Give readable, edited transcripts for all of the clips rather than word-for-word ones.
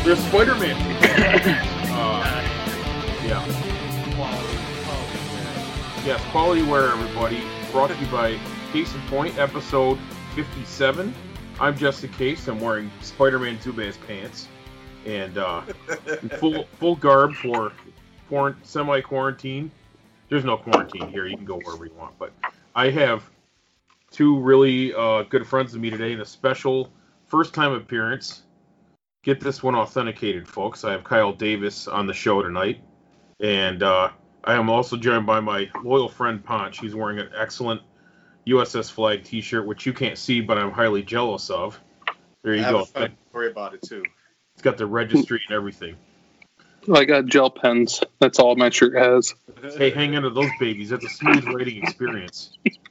There's Spider-Man. Yeah. Yes, Quality Wear, everybody. Brought to you by Case in Point, episode 57. I'm Justin Case. I'm wearing Spider-Man Zubaz pants and full garb for semi-quarantine. There's no quarantine here. You can go wherever you want. But I have two really good friends of me today in a special first-time appearance. Get this one authenticated, folks. I have Kyle Davis on the show tonight. And I am also joined by my loyal friend Ponch. He's wearing an excellent USS Flag t-shirt, which you can't see, but I'm highly jealous of. There you go. I have a fun story about it, too. It's got the registry and everything. I got gel pens. That's all my shirt has. Hey, hang on to those babies. That's a smooth writing experience.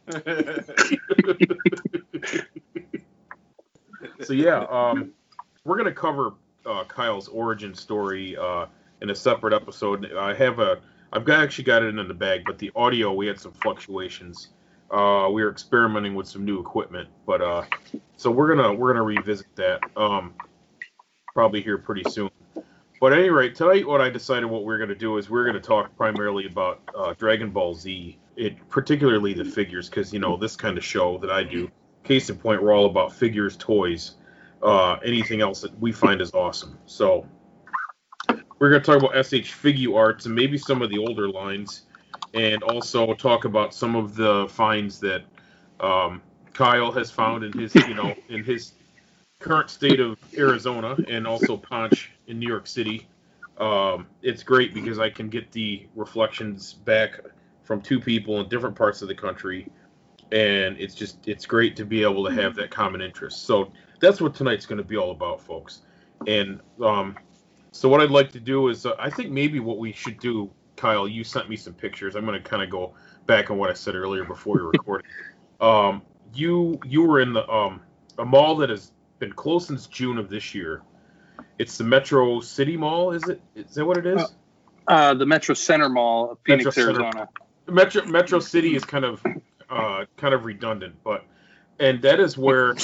So, yeah, we're going to cover Kyle's origin story in a separate episode. I've actually got it in the bag, but the audio, we had some fluctuations. We were experimenting with some new equipment, but so we're gonna revisit that probably here pretty soon. But at any rate, tonight what I decided what we're gonna do is we're gonna talk primarily about Dragon Ball Z, particularly the figures, because this kind of show that I do, Case in Point, we're all about figures, toys, anything else that we find is awesome. So we're gonna talk about SH Figuarts and maybe some of the older lines. And also talk about some of the finds that Kyle has found in his, in his current state of Arizona, and also Ponch in New York City. It's great because I can get the reflections back from two people in different parts of the country, and it's great to be able to have that common interest. So that's what tonight's going to be all about, folks. And so what I'd like to do is, I think maybe what we should do. Kyle, you sent me some pictures. I'm going to kind of go back on what I said earlier before we recorded. You were in the a mall that has been closed since June of this year. It's the Metro City Mall, is it? Is that what it is? The Metro Center Mall of Phoenix, Arizona. Metro City is kind of redundant, and that is where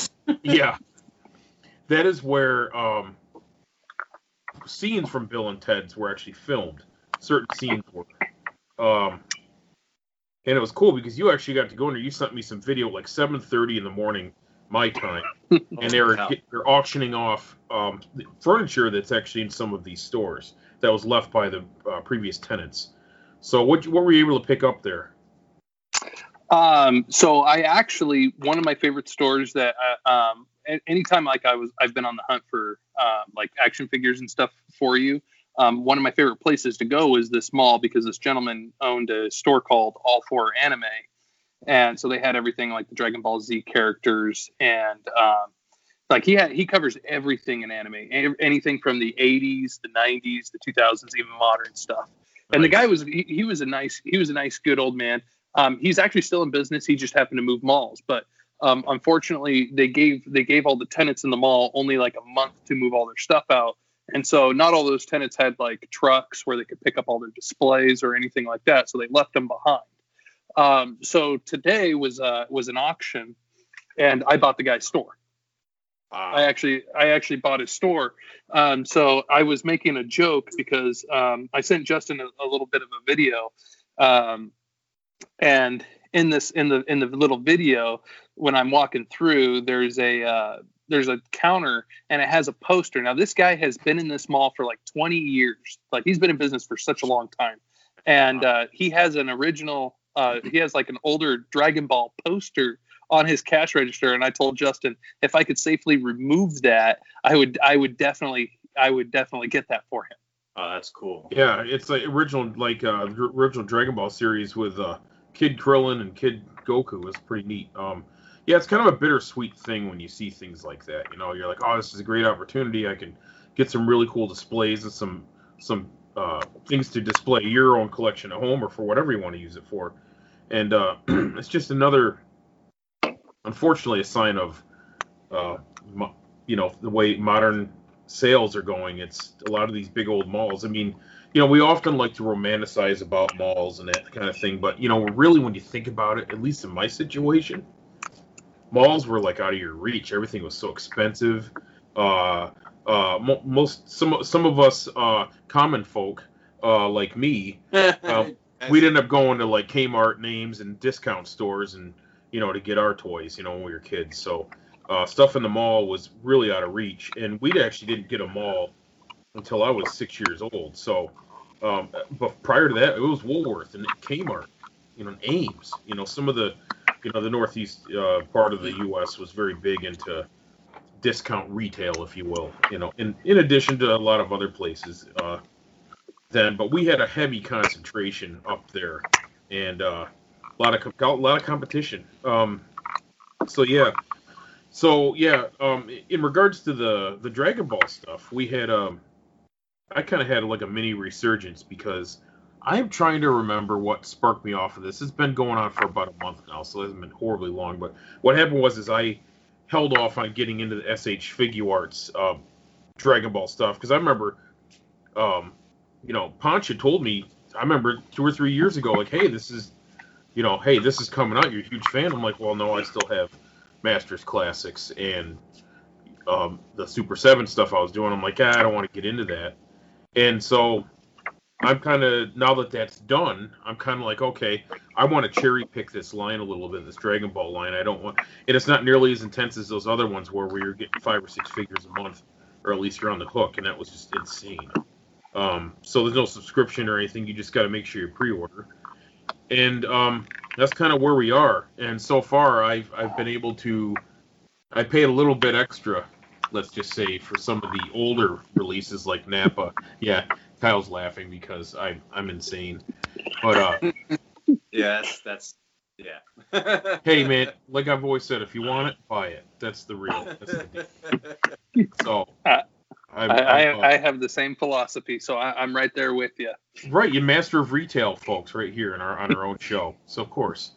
that is where scenes from Bill and Ted's were actually filmed. Certain scenes were. And it was cool because you actually got to go in there. You sent me some video like 7:30 in the morning, my time. And they're auctioning off furniture that's actually in some of these stores that was left by the previous tenants. So what were you able to pick up there? So I actually, one of my favorite stores that anytime I've been on the hunt for like action figures and stuff for you. One of my favorite places to go is this mall because this gentleman owned a store called All For Anime. And so they had everything like the Dragon Ball Z characters. And like he covers everything in anime, anything from the 80s, the 90s, the 2000s, even modern stuff. Nice. And the guy he was a nice, good old man. He's actually still in business. He just happened to move malls. But unfortunately, they gave all the tenants in the mall only like a month to move all their stuff out. And so not all those tenants had like trucks where they could pick up all their displays or anything like that. So they left them behind. So today was an auction, and I bought the guy's store. Wow. I actually bought his store. So I was making a joke because I sent Justin a little bit of a video, and in the little video, when I'm walking through, there's a counter and it has a poster. Now, this guy has been in this mall for like 20 years. Like, he's been in business for such a long time. And he has an original, he has like an older Dragon Ball poster on his cash register. And I told Justin, if I could safely remove that, I would definitely get that for him. Oh, that's cool. Yeah, it's like original Dragon Ball series with Kid Krillin and Kid Goku is pretty neat. Yeah, it's kind of a bittersweet thing when you see things like that. You're like, oh, this is a great opportunity. I can get some really cool displays and some things to display your own collection at home or for whatever you want to use it for. And it's just another, unfortunately, a sign of, the way modern sales are going. It's a lot of these big old malls. I mean, we often like to romanticize about malls and that kind of thing. But, really when you think about it, at least in my situation, malls were like out of your reach. Everything was so expensive. some of us common folk like me, we'd end up going to like Kmart names and discount stores and to get our toys when we were kids. So stuff in the mall was really out of reach, and we actually didn't get a mall until I was 6 years old. So but prior to that, it was Woolworth and Kmart, and Ames. Some of the the northeast part of the U.S. was very big into discount retail, if you will, in addition to a lot of other places then, but we had a heavy concentration up there and a lot of competition. In regards to the Dragon Ball stuff, we had I kind of had like a mini resurgence because I'm trying to remember what sparked me off of this. It's been going on for about a month now, so it hasn't been horribly long, but what happened was I held off on getting into the SH Figuarts Dragon Ball stuff because I remember, Ponch had told me. I remember 2 or 3 years ago, like, hey, this is coming out. You're a huge fan. I'm like, well, no, I still have Masters Classics and the Super 7 stuff I was doing. I'm like, I don't want to get into that, and so I'm kind of, now that that's done, I'm kind of like, okay, I want to cherry pick this line a little bit, this Dragon Ball line. I don't want, and it's not nearly as intense as those other ones where we were getting 5 or 6 figures a month, or at least you're on the hook, and that was just insane. So there's no subscription or anything. You just got to make sure you pre-order, and that's kind of where we are. And so far, I've been able to, I paid a little bit extra, let's just say, for some of the older releases like Nappa. Yeah. Kyle's laughing because I'm insane, but yes, that's hey man, like I've always said, if you want it, buy it. That's the deal. So I have the same philosophy, so I'm right there with you. Right, you master of retail, folks, right here on our own show. So of course,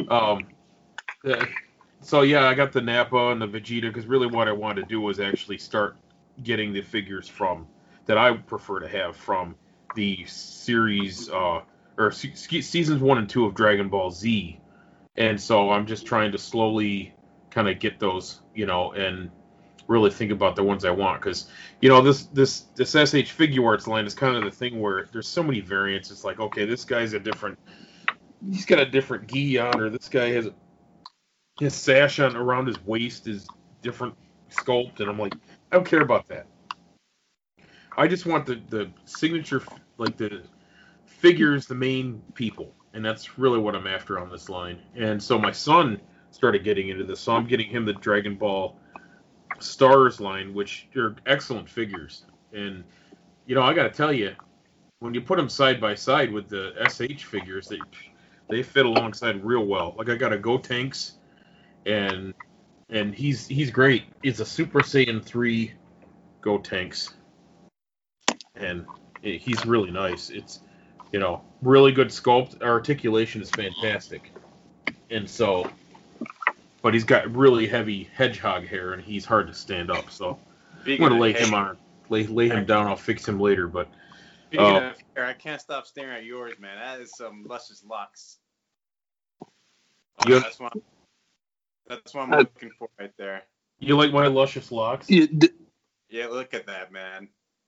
so yeah, I got the Nappa and the Vegeta because really what I wanted to do was actually start getting the figures that I prefer to have from the series seasons 1 and 2 of Dragon Ball Z, and so I'm just trying to slowly kind of get those, and really think about the ones I want, because this SH Figuarts line is kind of the thing where there's so many variants. It's like, okay, this guy's he's got a different gi on, or this guy has his sash on around his waist is different sculpt, and I'm like, I don't care about that. I just want the signature, like the figures, the main people, and that's really what I'm after on this line. And so my son started getting into this, so I'm getting him the Dragon Ball Stars line, which are excellent figures. And I got to tell you, when you put them side by side with the SH figures, they fit alongside real well. Like I got a Gotenks, and he's great. It's a Super Saiyan 3 Gotenks. And he's really nice. It's, really good sculpt. Articulation is fantastic. And so, but he's got really heavy hedgehog hair, and he's hard to stand up. So I'm going to lay him down. I'll fix him later. But speaking of hair, I can't stop staring at yours, man. That is some luscious locks. That's what I'm looking for right there. You like my luscious locks? Yeah, look at that, man.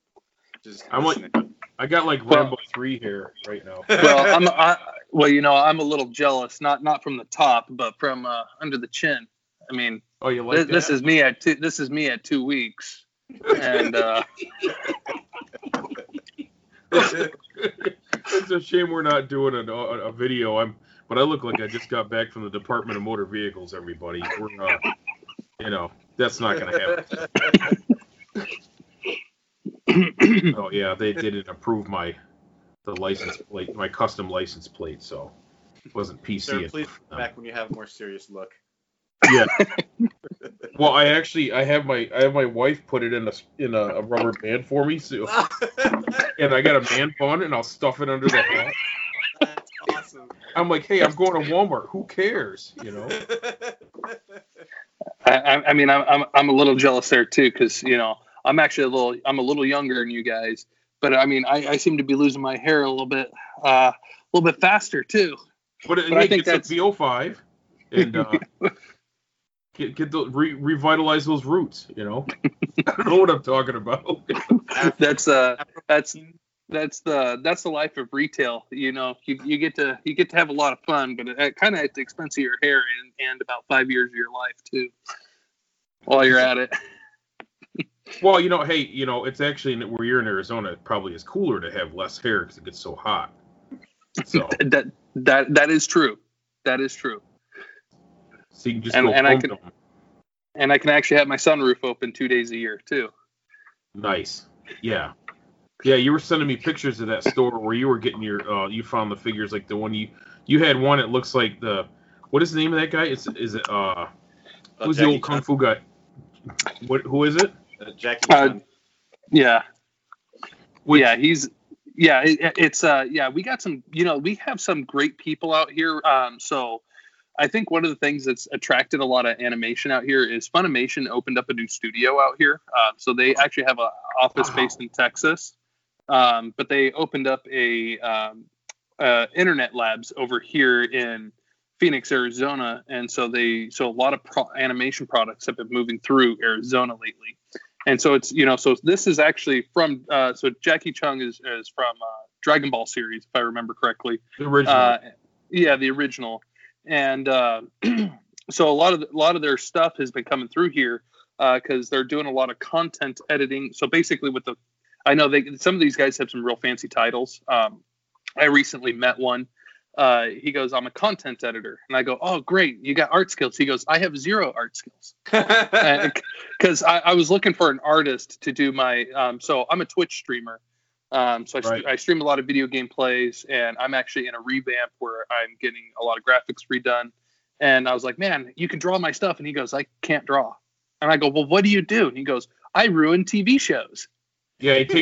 I got like Rambo 3 hair right now. Well, I'm a little jealous, not from the top, but from under the chin. I mean, oh, you like this is me at 2 weeks, and it's a shame we're not doing a video. But I look like I just got back from the Department of Motor Vehicles. Everybody, we're that's not going to happen. Oh yeah, they didn't approve the license plate, my custom license plate, so it wasn't PC. Sir, please come back when you have a more serious look. Yeah. Well, I have my wife put it in a rubber band for me, so and I got a man bun, and I'll stuff it under the hat. That's awesome. I'm like, hey, I'm going to Walmart. Who cares? I mean, I'm a little jealous there too, because I'm actually a little younger than you guys, but I mean, I seem to be losing my hair a little bit faster too. But I think that's VO5, and revitalize those roots. You know, I don't know what I'm talking about. That's the life of retail. You know, you get to have a lot of fun, but it kind of at the expense of your hair and about 5 years of your life too, while you're at it. Well, you know, hey, you know, it's actually where you're in Arizona, it probably is cooler to have less hair because it gets so hot. So that is true. That is true. So you can just and I can actually have my sunroof open 2 days a year too. Nice. Yeah. Yeah, you were sending me pictures of that store where you were getting your you found the figures, like the one you had one. It looks like what is the name of that guy? Is it who's the old kung fu guy? Who is it? Jackie Chan. Yeah. It's we got some, you know, we have some great people out here. So I think one of the things that's attracted a lot of animation out here is Funimation opened up a new studio out here. So they actually have an office based in Texas, but they opened up a internet labs over here in Phoenix, Arizona, and so a lot of animation products have been moving through Arizona lately. And so it's, you know, so this is actually from so Jackie Chung is from Dragon Ball series, if I remember correctly. The original. The original. And so a lot of their stuff has been coming through here because they're doing a lot of content editing. So basically, I know some of these guys have some real fancy titles. I recently met one. He goes, "I'm a content editor," and I go, "Oh, great, you got art skills." He goes, "I have 0 art skills," because I was looking for an artist to do my. So I'm a Twitch streamer. I stream a lot of video game plays, and I'm actually in a revamp where I'm getting a lot of graphics redone. And I was like, "Man, you can draw my stuff." And he goes, "I can't draw." And I go, "Well, what do you do?" And he goes, "I ruin TV shows." Yeah, he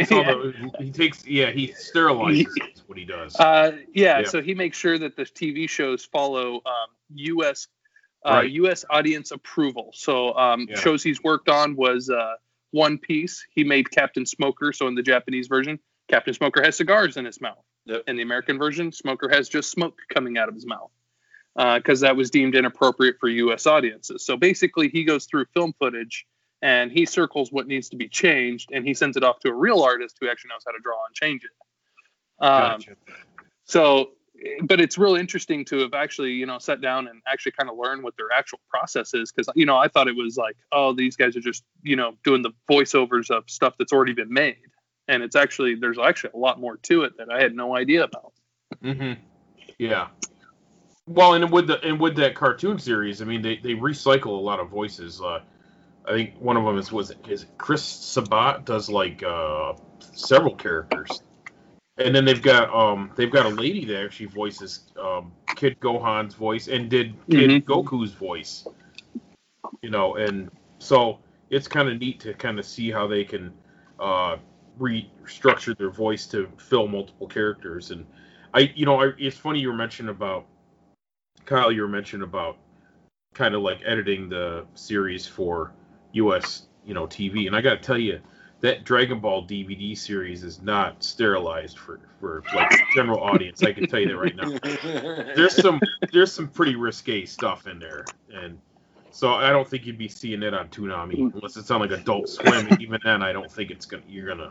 sterilizes what he does. So he makes sure that the TV shows follow U.S. U.S. audience approval. So shows he's worked on was One Piece. He made Captain Smoker. So in the Japanese version, Captain Smoker has cigars in his mouth. Yep. In the American version, Smoker has just smoke coming out of his mouth because that was deemed inappropriate for U.S. audiences. So basically, he goes through film footage and he circles what needs to be changed, and he sends it off to a real artist who actually knows how to draw and change it. Gotcha. So, but it's really interesting to have actually, you know, sat down and actually kind of learn what their actual process is. Because, you know, I thought it was like, oh, these guys are just, you know, doing the voiceovers of stuff that's already been made. And there's actually a lot more to it that I had no idea about. Mm-hmm. Yeah. Well, and with that cartoon series, I mean, they recycle a lot of voices. I think one of them is Chris Sabat does like several characters, and then they've got a lady that actually voices Kid Gohan's voice and did Kid Goku's voice. You know, and so it's kind of neat to kind of see how they can restructure their voice to fill multiple characters. And it's funny you were mentioning about Kyle. You were mentioning about kind of like editing the series for U.S. TV, and I got to tell you that Dragon Ball DVD series is not sterilized for like general audience. I can tell you that right now. There's some pretty risque stuff in there, and so I don't think you'd be seeing it on Toonami unless it's on like Adult Swim. Even then, I don't think you're gonna.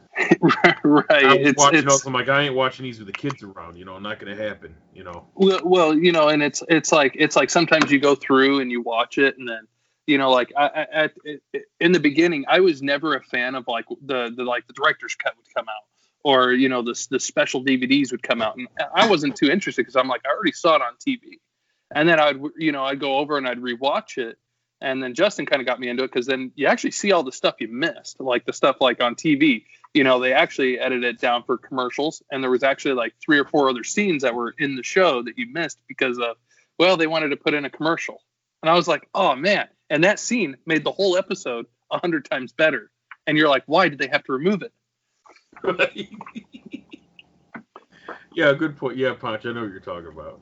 Right. I'm like, I ain't watching these with the kids around. Not gonna happen. Well, and it's like sometimes you go through and you watch it, and then. Like in the beginning, I was never a fan of like the director's cut would come out, or the special DVDs would come out, and I wasn't too interested because I'm like, I already saw it on TV, and then I'd go over and I'd rewatch it, and then Justin kind of got me into it because then you actually see all the stuff you missed, like the stuff like on TV. They actually edited it down for commercials, and there was actually like 3 or 4 other scenes that were in the show that you missed because of they wanted to put in a commercial, and I was like, oh man. And that scene made the whole episode 100 times better. And you're like, why did they have to remove it? Yeah, good point. Yeah, Ponch, I know what you're talking about.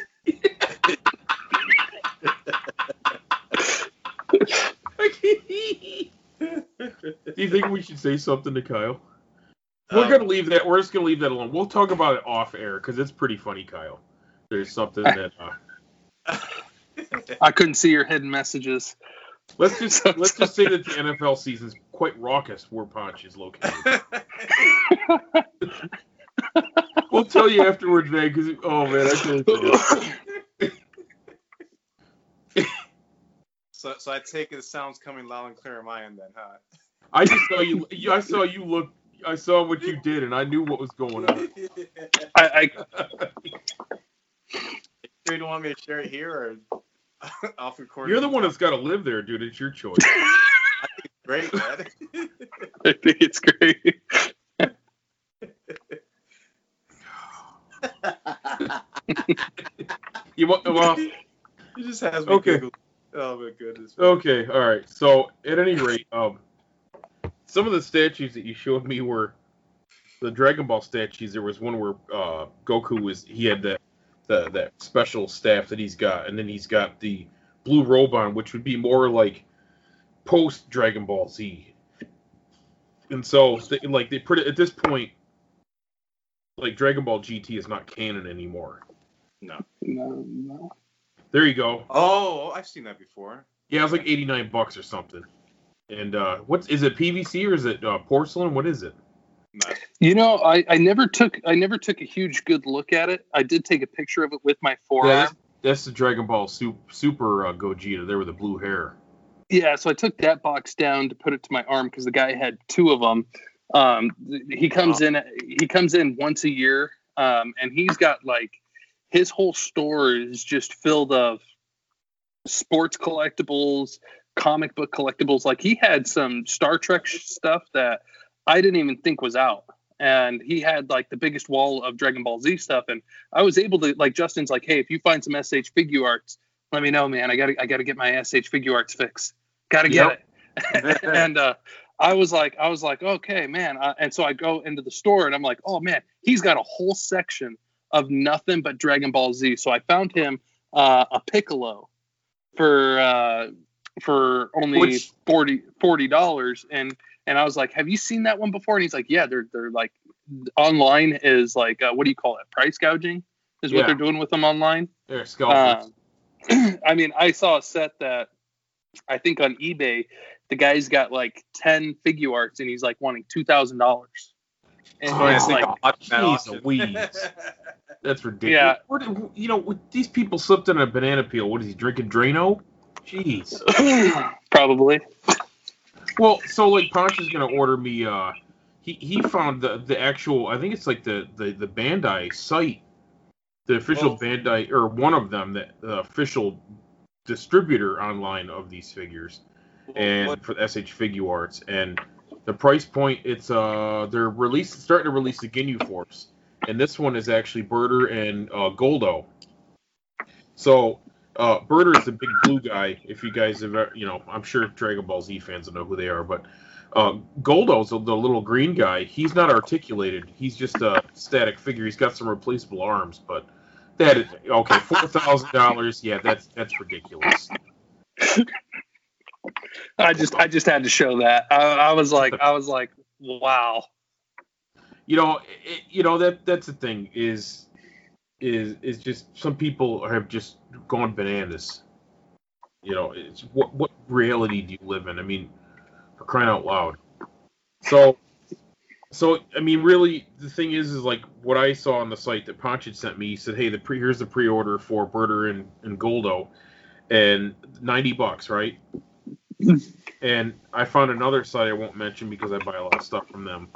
Do you think we should say something to Kyle? We're gonna leave that. We're just gonna leave that alone. We'll talk about it off air because it's pretty funny, Kyle. There's something that. I couldn't see your hidden messages. Let's just say that the NFL season's quite raucous where Ponch is located. We'll tell you afterwards, man. Because man, I totally forgot. So I take it the sound's coming loud and clear on my end then, huh? I just saw you. I saw you look. I saw what you did, and I knew what was going on. I You don't want me to share it here or off recording? You're the one that's got to live there, dude. It's your choice. I think it's great, man. I think it's great. Well, It just has me okay. giggle. Oh my goodness. Okay, all right. So at any rate, some of the statues that you showed me were the Dragon Ball statues. There was one where Goku he had that special staff that he's got, and then he's got the blue robe on, which would be more like post Dragon Ball Z. And so, they put it at this point, like Dragon Ball GT is not canon anymore. No. There you go. Oh, I've seen that before. Yeah, it was like $89 or something. And is it PVC or is it porcelain? What is it? No. I never took a huge good look at it. I did take a picture of it with my forearm. Yeah, that's the Dragon Ball Super Gogeta. There with the blue hair. Yeah, so I took that box down to put it to my arm because the guy had two of them. He comes in once a year, and he's got like his whole store is just filled of sports collectibles, comic book collectibles. Like he had some Star Trek stuff that I didn't even think was out. And he had like the biggest wall of Dragon Ball Z stuff. And I was able to, like, Justin's like, hey, if you find some SH Figure Arts, let me know, man. I gotta get my SH Figure Arts fix. Gotta get it. And I was like, okay, man. And so I go into the store and I'm like, oh man, he's got a whole section of nothing but Dragon Ball Z. So I found him a Piccolo for only $40. And I was like, have you seen that one before? And he's like, yeah, they're like online is like, what do you call it? Price gouging is what they're doing with them online. They're scalpers. I mean, I saw a set that I think on eBay, the guy's got like 10 figure arts and he's like wanting $2,000. And it's like, jeez Louise. That's ridiculous. Yeah. These people slipped in a banana peel. What is he drinking? Drano? Jeez. Probably. Well, so like Ponch is gonna order me. He found the actual. I think it's like the Bandai site, the official Bandai, or one of them, the official distributor online of these figures, for SH Figure Arts, and the price point. It's they're starting to release the Ginyu Force, and this one is actually Birder and Goldo. So. Birder is the big blue guy. If you guys have, I'm sure Dragon Ball Z fans will know who they are. But Goldo's the little green guy. He's not articulated. He's just a static figure. He's got some replaceable arms, but that is okay. $4,000. Yeah, that's ridiculous. I just had to show that. I was like, wow. That's the thing is just some people have just gone bananas. It's what reality do you live in? I mean, for crying out loud. So I mean, really, the thing is like what I saw on the site that Ponch had sent me. He said, hey, here's the pre-order for Birder and Goldo, and $90, right? And I found another site I won't mention because I buy a lot of stuff from them.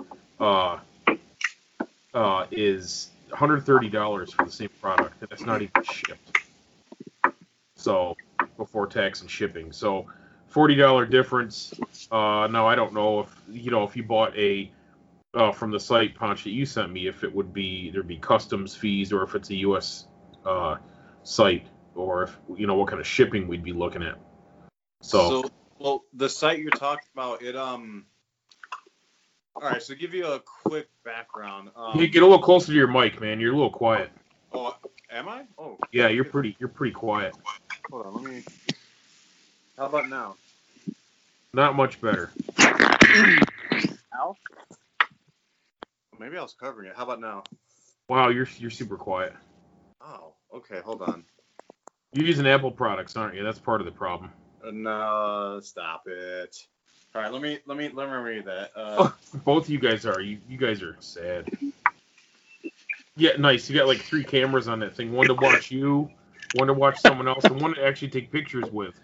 Is $130 for the same product, and that's not even shipped. So before tax and shipping, so $40 difference. Now I don't know if you bought a from the site Ponch that you sent me, if there'd be customs fees, or if it's a U.S. Site, or if what kind of shipping we'd be looking at. So well, the site you're talking about, it All right, so to give you a quick background. You get a little closer to your mic, man. You're a little quiet. Oh, am I? Oh. Yeah, you're pretty quiet. Hold on, let me. How about now? Not much better. Now? Maybe I was covering it. How about now? Wow, you're super quiet. Oh, okay. Hold on. You're using Apple products, aren't you? That's part of the problem. No, stop it. All right, let me read that. Both of you guys are. You guys are sad. Yeah, nice. You got like 3 cameras on that thing. One to watch you, one to watch someone else, and one to actually take pictures with.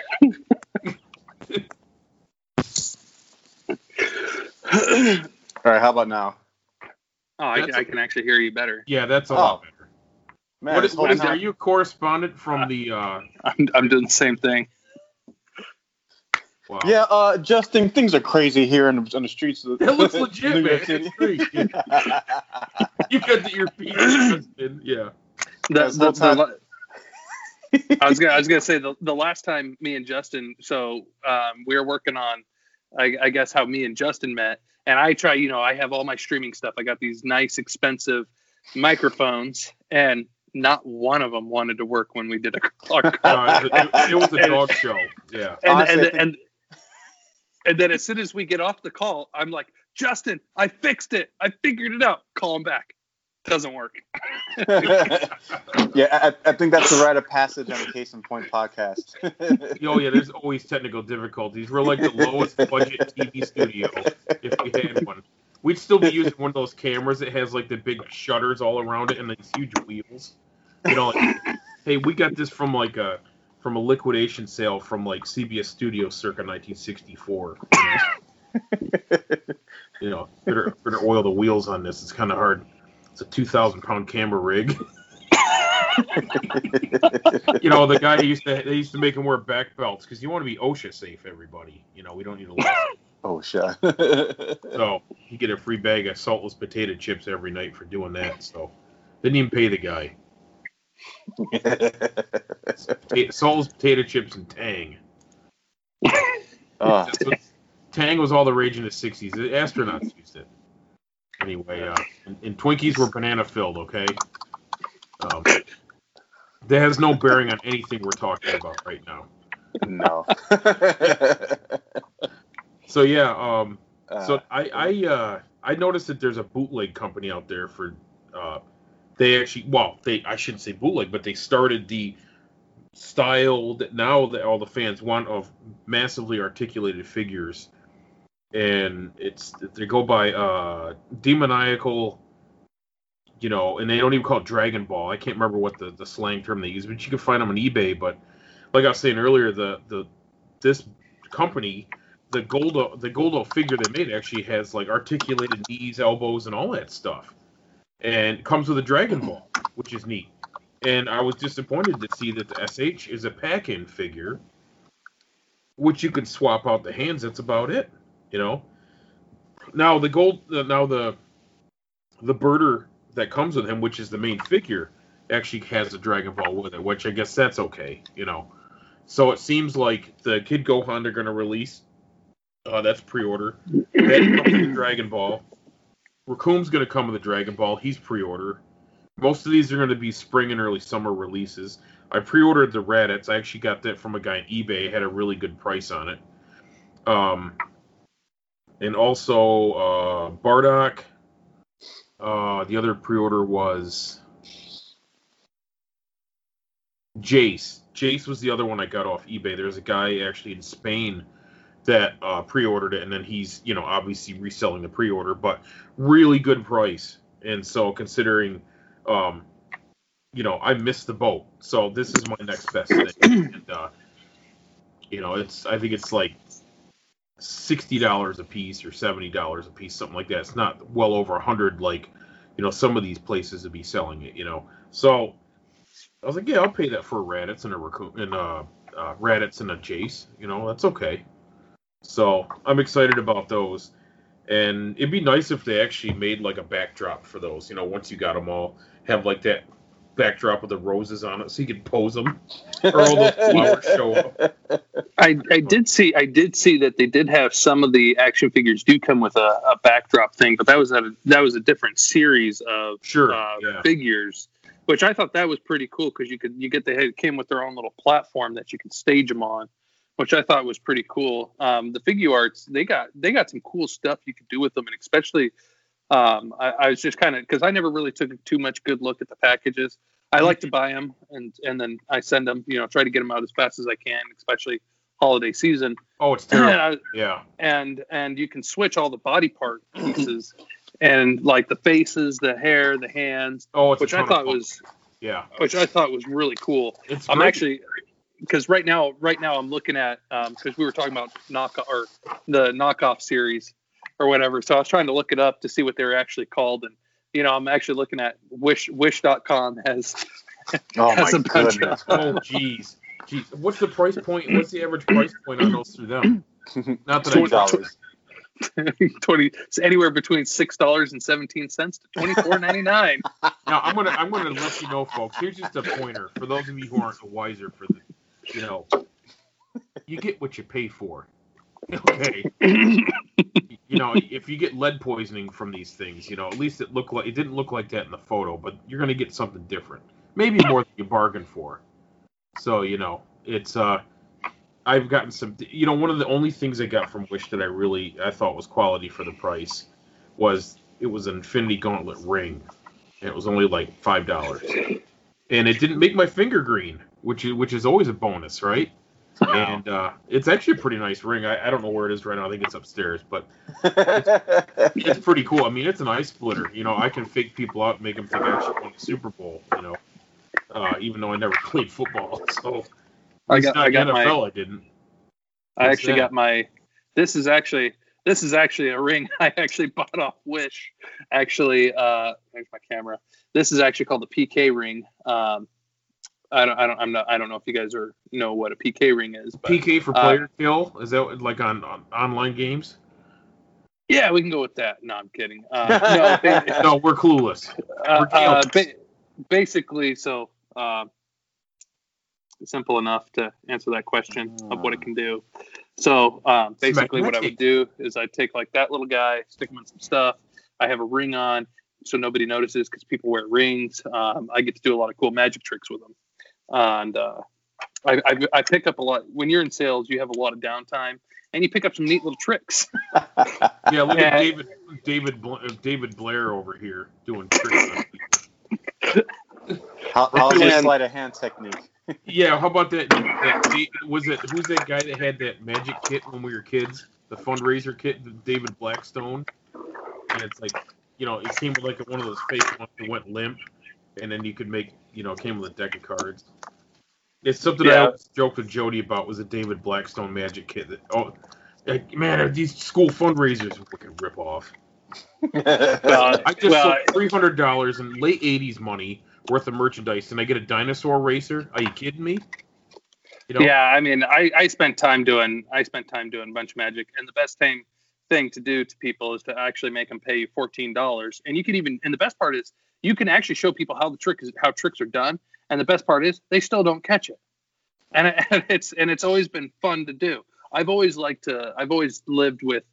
All right, how about now? Oh, I can actually hear you better. Yeah, that's a lot better. Man, What is that? Are you a correspondent from the... I'm doing the same thing. Wow. Yeah, Justin, things are crazy here on the streets of That looks legit, New man. York City. It's great. You got the earpiece, Justin. Yeah. I was gonna say the last time me and Justin, so we were working on, I guess how me and Justin met, and I try, I have all my streaming stuff. I got these nice expensive microphones, and not one of them wanted to work when we did a call. It was a dog show. Yeah. And then as soon as we get off the call, I'm like, Justin, I fixed it. I figured it out. Call him back. Doesn't work. Yeah, I think that's the rite of passage on the Case in Point podcast. Oh, yeah, there's always technical difficulties. We're like the lowest budget TV studio if we had one. We'd still be using one of those cameras that has like the big shutters all around it and these huge wheels. Like, hey, we got this from a liquidation sale from like CBS Studios circa 1964. Better oil the wheels on this. It's kind of hard. It's a 2,000-pound camera rig. The guy they used to make him wear back belts because you want to be OSHA safe. Everybody, we don't need a lot. OSHA. So you get a free bag of saltless potato chips every night for doing that. So didn't even pay the guy. Saltless potato chips and Tang. Tang was all the rage in the 60s. The astronauts used it. Anyway, and Twinkies were banana filled, okay? That has no bearing on anything we're talking about right now. No. So yeah, so I noticed that there's a bootleg company out there for I shouldn't say bootleg, but they started the style that now that all the fans want of massively articulated figures, and they go by demoniacal, and they don't even call it Dragon Ball. I can't remember what the slang term they use, but you can find them on eBay. But like I was saying earlier, this company, the Goldo figure they made actually has like articulated knees, elbows, and all that stuff, and it comes with a Dragon Ball, which is neat. And I was disappointed to see that the SH is a pack-in figure, which you could swap out the hands. That's about it, Now the birder that comes with him, which is the main figure, actually has a Dragon Ball with it, which I guess that's okay, So it seems like the Kid Gohan they're going to release, that's pre-order. That comes with the Dragon Ball. Raccoon's going to come with a Dragon Ball. He's pre-order. Most of these are going to be spring and early summer releases. I pre-ordered the Raditz. I actually got that from a guy on eBay. It had a really good price on it. And also Bardock. The other pre-order was Jace. Jace was the other one I got off eBay. There's a guy actually in Spain that pre-ordered it, and then he's, obviously reselling the pre-order, but really good price. And so considering, I missed the boat, so this is my next best thing. And, I think it's like $60 a piece or $70 a piece, something like that. It's not well over 100 like, some of these places would be selling it, So I was like, yeah, I'll pay that for a Raditz and a Raccoon and Raditz and a Jace. That's okay. So I'm excited about those, and it'd be nice if they actually made like a backdrop for those. Once you got them all, have like that backdrop with the roses on it, so you can pose them, or all those flowers show up. I did see that they did have some of the action figures do come with a backdrop thing, but that was a different series of figures, which I thought that was pretty cool because it came with their own little platform that you could stage them on, which I thought was pretty cool. The figure arts, they got some cool stuff you could do with them, and especially I was just kind of, because I never really took too much good look at the packages. I like to buy them and then I send them. Try to get them out as fast as I can, especially holiday season. Oh, it's terrible. Yeah. And you can switch all the body part pieces and like the faces, the hair, the hands. Oh, it's which I thought was really cool. It's I'm great. actually because right now I'm looking at because we were talking about the knockoff series or whatever. So I was trying to look it up to see what they're actually called, and I'm actually looking at Wish.com has. Oh has my a bunch goodness! Oh, jeez. What's the price point? What's the average price point on those through them? Not that $2. 20. It's anywhere between $6.17 to $24.99. Now I'm gonna let you know, folks. Here's just a pointer for those of you who aren't wiser for the, you get what you pay for. Okay. If you get lead poisoning from these things, at least it didn't look like that in the photo, but you're gonna get something different, maybe more than you bargained for. So it's I've gotten some. One of the only things I got from Wish that I thought was quality for the price was it was an Infinity Gauntlet ring, and it was only like $5, and it didn't make my finger green, which is always a bonus, right? And it's actually a pretty nice ring. I don't know where it is right now. I think it's upstairs, but it's pretty cool. I mean, it's an eye splitter. I can fake people out and make them think I actually won the Super Bowl. Even though I never played football, so. I got NFL, my. I didn't. I actually got my. This is actually a ring I actually bought off Wish. Actually, there's my camera. This is actually called the PK ring. I don't know if you guys know what a PK ring is. But, PK for player kill? Is that like on online games? Yeah, we can go with that. No, I'm kidding. No, we're clueless. Basically, so. Simple enough to answer that question of what it can do. So basically what I would do is I'd take like that little guy, stick him in some stuff. I have a ring on so nobody notices because people wear rings. I get to do a lot of cool magic tricks with them. And I pick up a lot. When you're in sales, you have a lot of downtime and you pick up some neat little tricks. Yeah, look at David Blair over here doing tricks on people. How's your sleight of hand technique? Yeah, how about that? Who's that guy that had that magic kit when we were kids? The fundraiser kit, David Blackstone. And it's like, it came with like one of those fake ones that went limp, and then you could make, it came with a deck of cards. It's something I always joked with Jody about was a David Blackstone magic kit. Man, these school fundraisers are fucking rip off. I just sold $300 in late '80s money worth of merchandise, and I get a dinosaur racer. Are you kidding me? Yeah, I mean, I spent time doing a bunch of magic, and the best thing to do to people is to actually make them pay you $14. And you can even, and the best part is you can actually show people how tricks are done, and the best part is they still don't catch it, and it's always been fun to do. I've always lived with.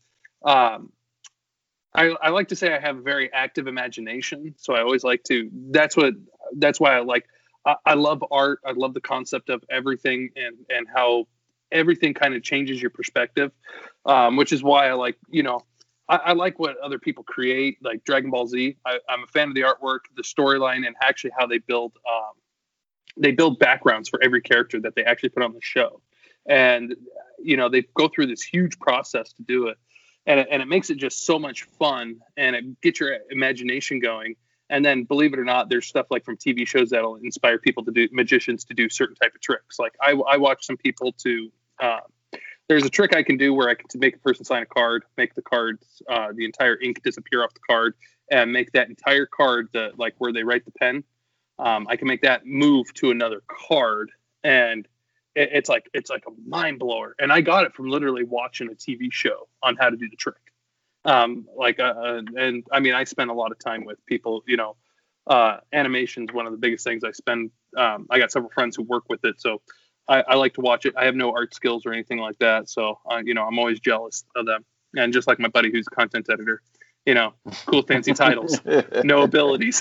I like to say I have a very active imagination, so I always like to. That's why I like. I love art. I love the concept of everything and how everything kind of changes your perspective, which is why I like. I like what other people create, like Dragon Ball Z. I'm a fan of the artwork, the storyline, and actually how they build. They build backgrounds for every character that they actually put on the show, and they go through this huge process to do it. And it makes it just so much fun, and it gets your imagination going. And then, believe it or not, there's stuff like from TV shows that'll inspire people to do magicians to do certain type of tricks. Like I watch some people to. There's a trick I can do where I can make a person sign a card, make the cards, the entire ink disappear off the card, and make that entire card like where they write the pen. I can make that move to another card, and it's like a mind blower. And I got it from literally watching a TV show on how to do the trick. And I mean, I spend a lot of time with people, animation's one of the biggest things I spend. I got several friends who work with it. So I like to watch it. I have no art skills or anything like that. So, I'm always jealous of them. And just like my buddy, who's a content editor, cool, fancy titles, no abilities.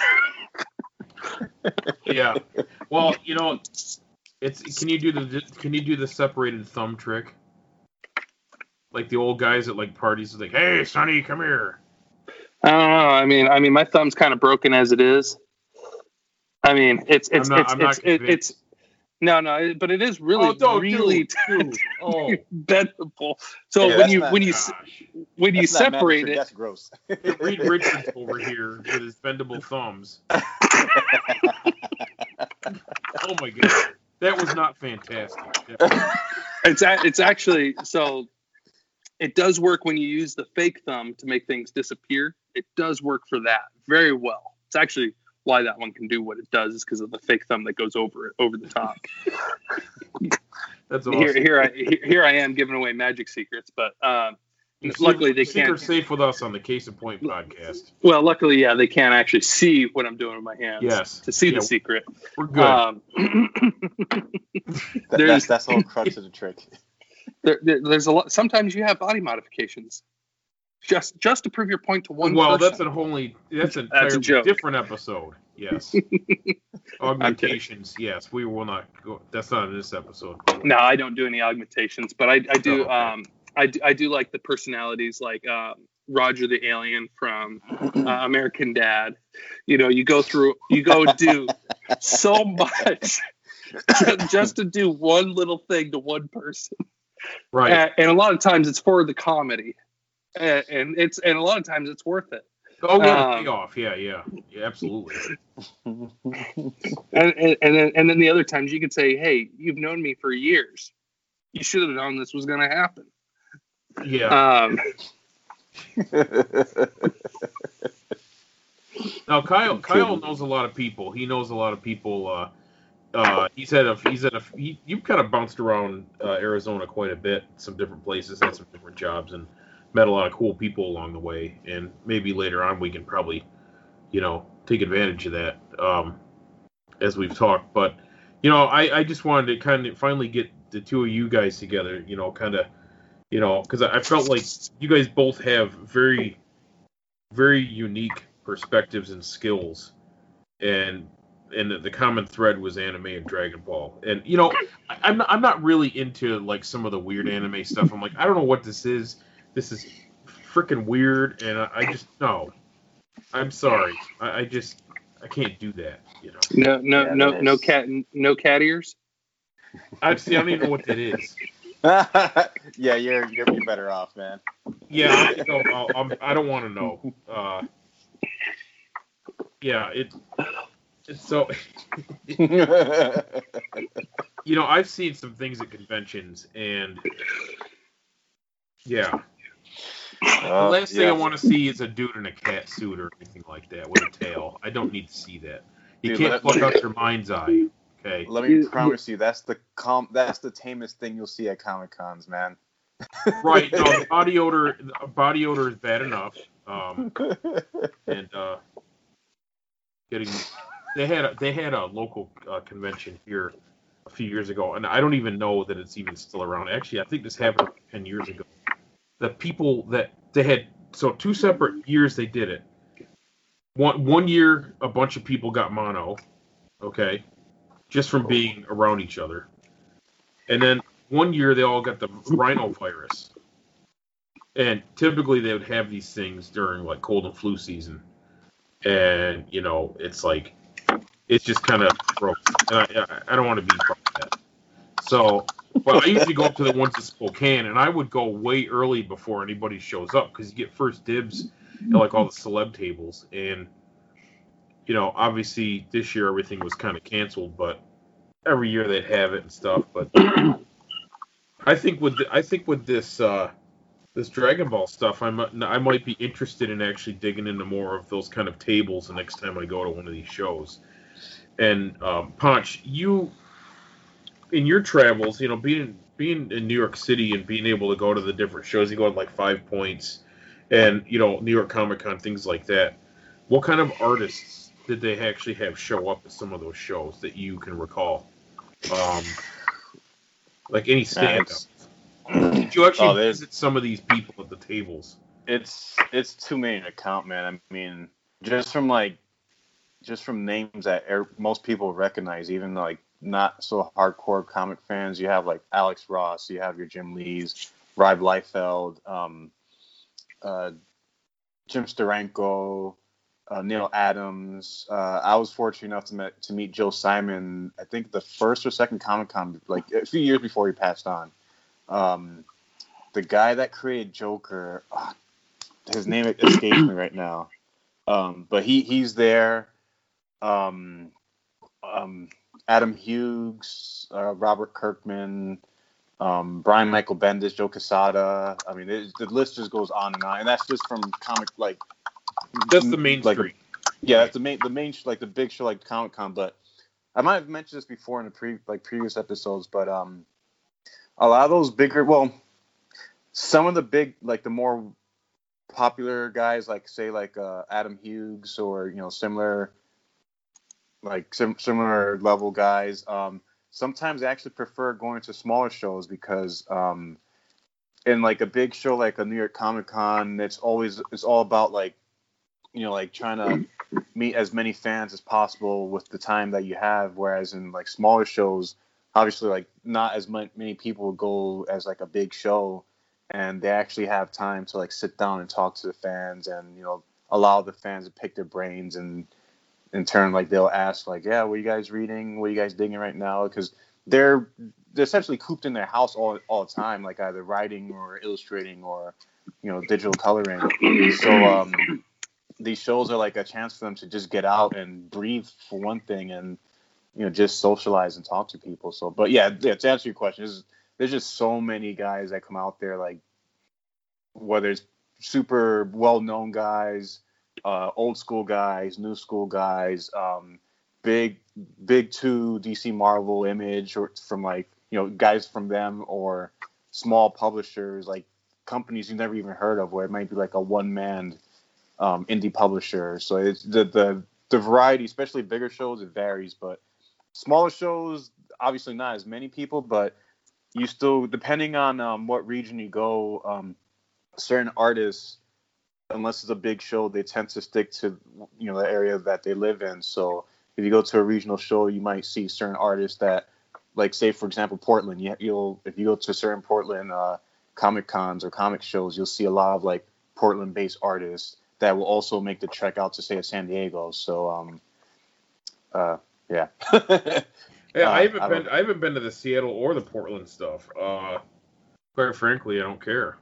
Yeah. Well, can you do the separated thumb trick? Like the old guys at like parties, like, "Hey, Sonny, come here." I don't know. I mean, my thumb's kind of broken as it is. I mean, it's convinced. no, but it is really dude. Oh, bendable. So Yeah, when you gosh. when you That's not separate magic, it, that's gross. Reed Richards over here with his bendable thumbs. Oh my god, that was not fantastic. it's actually so. It does work when you use the fake thumb to make things disappear. It does work for that very well. It's actually why that one can do what it does is because of the fake thumb that goes over the top. That's awesome. Here I am giving away magic secrets, but luckily they can't. They're safe with us on the Case in Point podcast. Well, luckily, yeah, they can't actually see what I'm doing with my hands. Yes. To see the secret. We're good. That's the whole crux of the trick. There's a lot. Sometimes you have body modifications, just to prove your point to one person. Well, that's an entirely joke. different episode. Yes. Augmentations. Yes, we will not go. That's not in this episode. No, I don't do any augmentations, but I do. Oh, okay. I do like the personalities, like Roger the Alien from American Dad. You know, you go do so much just to do one little thing to one person. Right. And a lot of times it's for the comedy, and a lot of times it's worth it. Oh yeah, payoff. Yeah, absolutely. And then the other times you could say, "Hey, you've known me for years. You should have known this was going to happen." Yeah. Now Kyle knows a lot of people. He knows a lot of people. You've kind of bounced around Arizona quite a bit, some different places, had some different jobs, and met a lot of cool people along the way. And maybe later on we can probably, take advantage of that as we've talked. But I just wanted to kind of finally get the two of you guys together. Because I felt like you guys both have very, very unique perspectives and skills, and the common thread was anime and Dragon Ball. And I'm not really into like some of the weird anime stuff. I'm like, I don't know what this is. This is freaking weird, and I just no. I'm sorry. I can't do that. No cat ears. I don't even know what that is. Yeah, you're better off, man. Yeah, I don't want to know. Yeah, it's so. I've seen some things at conventions, and yeah. The last thing I want to see is a dude in a cat suit or anything like that with a tail. I don't need to see that. You can't fuck out your mind's eye. Okay. Let me promise you, that's the tamest thing you'll see at Comic Cons, man. Right. No, the body odor is bad enough. And they had a local convention here a few years ago, and I don't even know that it's even still around. Actually, I think this happened 10 years ago. The people that they had, so 2 separate years they did it. One year, a bunch of people got mono, okay, just from being around each other. And then 1 year, they all got the rhinovirus. And typically, they would have these things during, like, cold and flu season. And, it's like, it's just kind of gross. And I don't want to be part of that. So, well, I usually go up to the ones in Spokane, and I would go way early before anybody shows up, because you get first dibs at, like, all the celeb tables. And, obviously, this year everything was kind of canceled, but every year they'd have it and stuff. But I think with this this Dragon Ball stuff, I might be interested in actually digging into more of those kind of tables the next time I go to one of these shows. And Ponch, you in your travels, being in New York City and being able to go to the different shows, you go to like 5 Points and New York Comic Con, things like that. What kind of artists did they actually have show up at some of those shows that you can recall? Like any stand-ups? Did you actually visit some of these people at the tables? It's too many to count, man. I mean, just from names that most people recognize, even like not so hardcore comic fans. You have like Alex Ross, you have your Jim Lees, Rob Liefeld, Jim Steranko, Neil Adams. I was fortunate enough to meet Joe Simon, I think the first or second Comic-Con, like a few years before he passed on. The guy that created Joker, his name escapes me right now. But he's there. Adam Hughes, Robert Kirkman, Brian Michael Bendis, Joe Quesada. I mean, the list just goes on, and that's just from comic like. That's the main street. Yeah, that's the main like the big show like Comic-Con. But I might have mentioned this before in the previous episodes, but a lot of those bigger, some of the big, like the more popular guys, like say like Adam Hughes or similar similar level guys, sometimes they actually prefer going to smaller shows because in like a big show like a New York Comic-Con, it's all about like trying to meet as many fans as possible with the time that you have, whereas in like smaller shows, obviously like not as many people go as like a big show, and they actually have time to like sit down and talk to the fans and allow the fans to pick their brains, and in turn like they'll ask like, yeah, what are you guys reading, what are you guys digging right now, because they're essentially cooped in their house all the time, like either writing or illustrating or digital coloring. So these shows are like a chance for them to just get out and breathe for one thing, and just socialize and talk to people. So, but yeah, to answer your question, there's just so many guys that come out there, like whether it's super well-known guys, old school guys, new school guys, big two DC Marvel Image, or from like guys from them, or small publishers like companies you've never even heard of, where it might be like a one-man indie publisher. So it's the variety, especially bigger shows, it varies. But smaller shows, obviously not as many people, but you still, depending on what region you go, certain artists, unless it's a big show, they tend to stick to the area that they live in. So if you go to a regional show, you might see certain artists that, like say for example Portland, if you go to certain Portland Comic Cons or comic shows, you'll see a lot of like Portland based artists that will also make the trek out to say San Diego. So yeah. Yeah, I haven't been to the Seattle or the Portland stuff. Quite frankly, I don't care.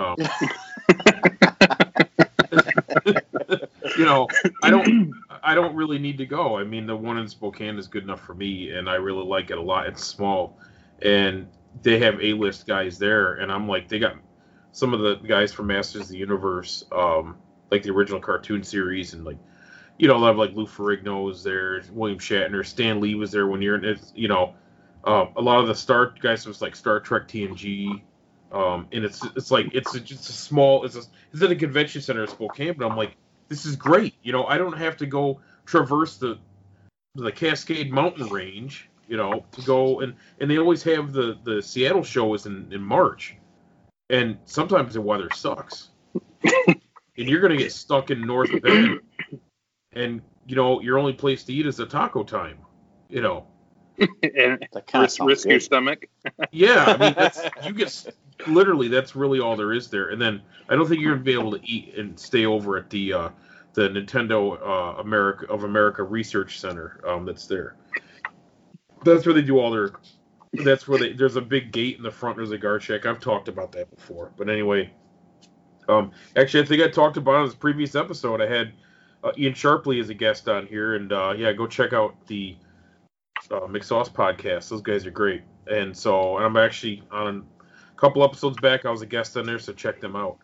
I don't really need to go. I mean, the one in Spokane is good enough for me, and I really like it a lot. It's small, and they have A-list guys there, and I'm like, they got some of the guys from Masters of the Universe, like the original cartoon series, and like, they'll have like Lou Ferrigno was there, William Shatner, Stan Lee was there one year, and it's, a lot of the Star guys was like Star Trek TNG, and it's just a small, it's at a convention center in Spokane, but I'm like, this is great, I don't have to go traverse the Cascade Mountain Range, to go, and they always have the Seattle show is in March, and sometimes the weather sucks. And you're going to get stuck in North Bend, and, your only place to eat is a Taco Time, And risk your stomach. Yeah, I mean, that's really all there is there. And then I don't think you're going to be able to eat and stay over at the Nintendo America Research Center that's there. That's where they do all their... there's a big gate in the front, there's a guard check. I've talked about that before. But anyway... actually, I think I talked about it in this previous episode. I had Ian Sharpley as a guest on here, and go check out the McSauce podcast. Those guys are great. And I'm actually on a couple episodes back. I was a guest on there, so check them out.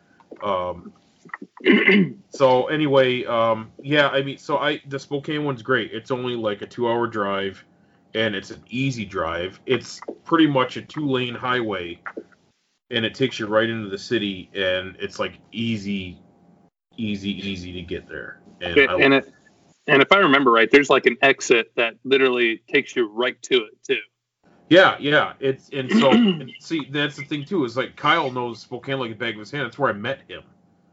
So anyway, the Spokane one's great. It's only like a 2-hour drive, and it's an easy drive. It's pretty much a 2-lane highway. And it takes you right into the city, and it's like easy to get there. And if I remember right, there's like an exit that literally takes you right to it too. Yeah. See, that's the thing too. Is like Kyle knows Spokane like the back of his hand. That's where I met him.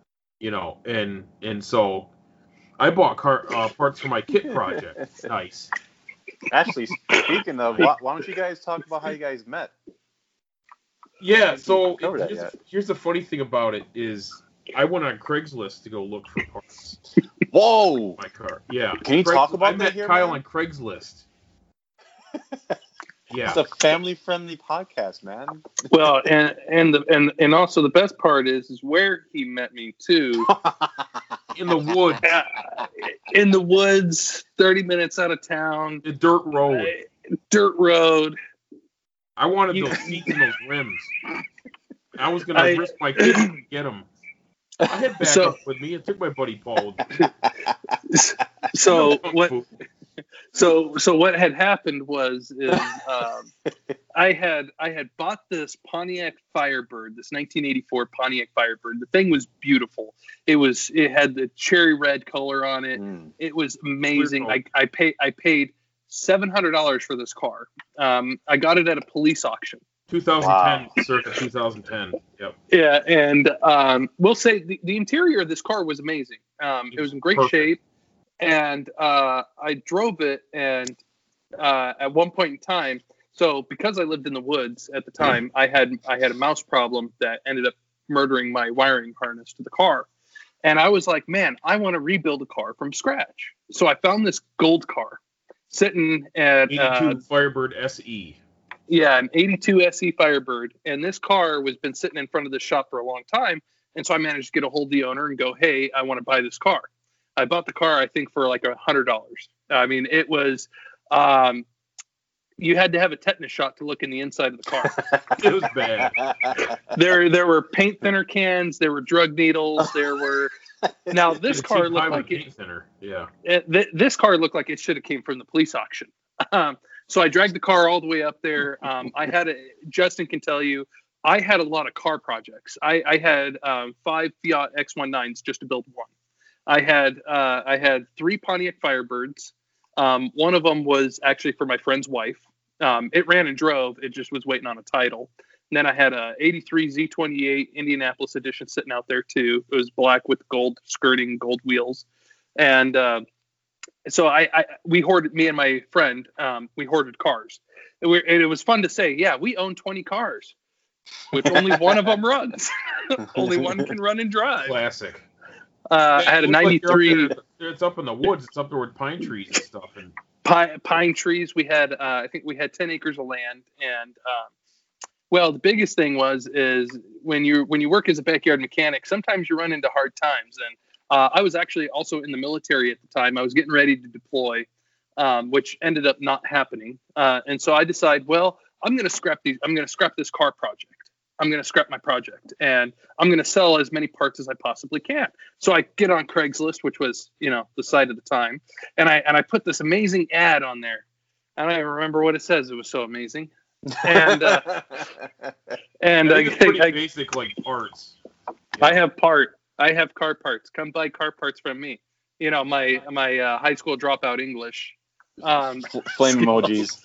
And so I bought parts for my kit project. Nice. Actually, speaking of, why don't you guys talk about how you guys met? Yeah, so here's the funny thing about it is I went on Craigslist to go look for parts. Whoa! My car. Yeah. Can you talk about I that met here, Kyle man? on Craigslist. Yeah. It's a family-friendly podcast, man. Well, and also the best part is where he met me too. In the woods. In the woods, 30 minutes out of town. The dirt road. Dirt road. I wanted those seats and those rims. I was gonna risk my kids to get them. I had backup with me. I took my buddy Paul. So what had happened was I had bought this Pontiac Firebird, this 1984 Pontiac Firebird. The thing was beautiful. It had the cherry red color on it. It was amazing. I paid $700 for this car. I got it at a police auction. 2010, circa 2010. Yep. Yeah, and we'll say the interior of this car was amazing. It was in great shape, and I drove it, and at one point in time, so because I lived in the woods at the time, I had a mouse problem that ended up murdering my wiring harness to the car, and I was like, man, I want to rebuild a car from scratch. So I found this gold car sitting at 82 Firebird SE. Yeah, an 82 SE Firebird. And this car was been sitting in front of the shop for a long time. And so I managed to get a hold of the owner and go, hey, I want to buy this car. I bought the car, I think, for like $100. I mean, it was, you had to have a tetanus shot to look in the inside of the car. It was bad. There were paint thinner cans. There were drug needles. There were. Now, this car looked like paint thinner. Yeah. This car looked like it should have came from the police auction. So I dragged the car all the way up there. Justin can tell you, I had a lot of car projects. I had 5 Fiat X19s just to build one. I had 3 Pontiac Firebirds. One of them was actually for my friend's wife. It ran and drove. It just was waiting on a title. And then I had a 83 Z28 Indianapolis edition sitting out there too. It was black with gold skirting, gold wheels. And so we hoarded, me and my friend, we hoarded cars. And it was fun to say, yeah, we own 20 cars, which only one of them runs. Only one can run and drive. Classic. I had a 93. It's up in the woods. It's up there with pine trees and stuff. And pine trees. We had, I think we had 10 acres of land. And, well, the biggest thing is when you work as a backyard mechanic, sometimes you run into hard times. And I was actually also in the military at the time. I was getting ready to deploy, which ended up not happening. And so I decided, well, I'm going to scrap this car project. I'm going to scrap my project, and I'm going to sell as many parts as I possibly can. So I get on Craigslist, which was, the site at the time, and I put this amazing ad on there. I don't even remember what it says. It was so amazing. And and I think it's pretty basic, like parts. Yeah. I have car parts. Come buy car parts from me. My high school dropout English. Flame emojis.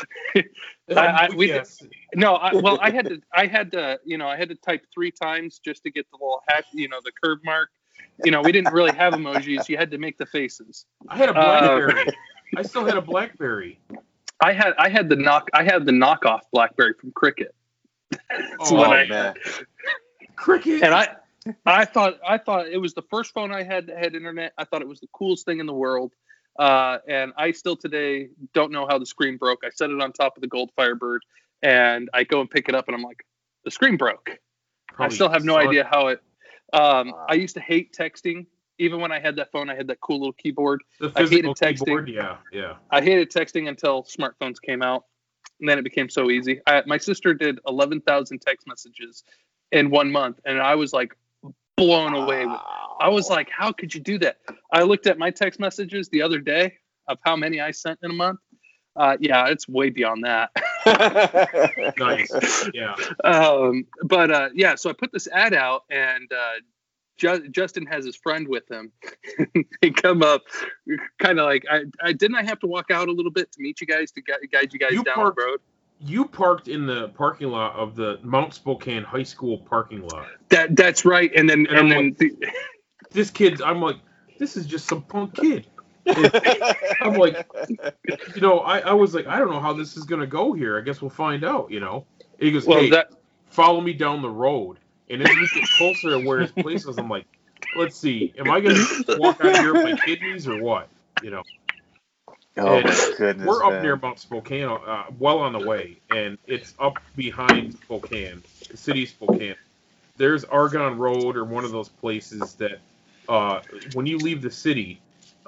I had to type 3 times just to get the little hat, the curve mark. We didn't really have emojis. You had to make the faces. I had a BlackBerry. I still had a BlackBerry. I had the knockoff BlackBerry from Cricket. Man. Cricket. And I thought it was the first phone I had that had internet. I thought it was the coolest thing in the world. And I still today don't know how the screen broke. I set it on top of the gold Firebird, and I go and pick it up, and I'm like, the screen broke. I still have no idea how it. I used to hate texting. Even when I had that phone, I had that cool little keyboard. The physical I hated texting. keyboard, yeah. I hated texting until smartphones came out, and then it became so easy. My sister did 11,000 text messages in 1 month, and I was like blown away. I was like, how could you do that? I looked at my text messages the other day of how many I sent in a month. Yeah, it's way beyond that. Nice. Yeah. So I put this ad out, and Justin has his friend with him. They come up, kind of like, I have to walk out a little bit to meet you guys, to guide you guys down the road. You parked in the parking lot of the Mount Spokane High School parking lot. That's right. And then this kid's. I'm like, this is just some punk kid. I'm like, I was like, I don't know how this is gonna go here. I guess we'll find out. He goes, hey, follow me down the road. And as we get closer to where his place is, I'm like, let's see. Am I gonna walk out here with my kidneys or what? You know. Oh And my goodness, we're up man. near Mount Spokane, well on the way, and it's up behind Spokane, the city of Spokane. There's Argonne Road or one of those places that, when you leave the city,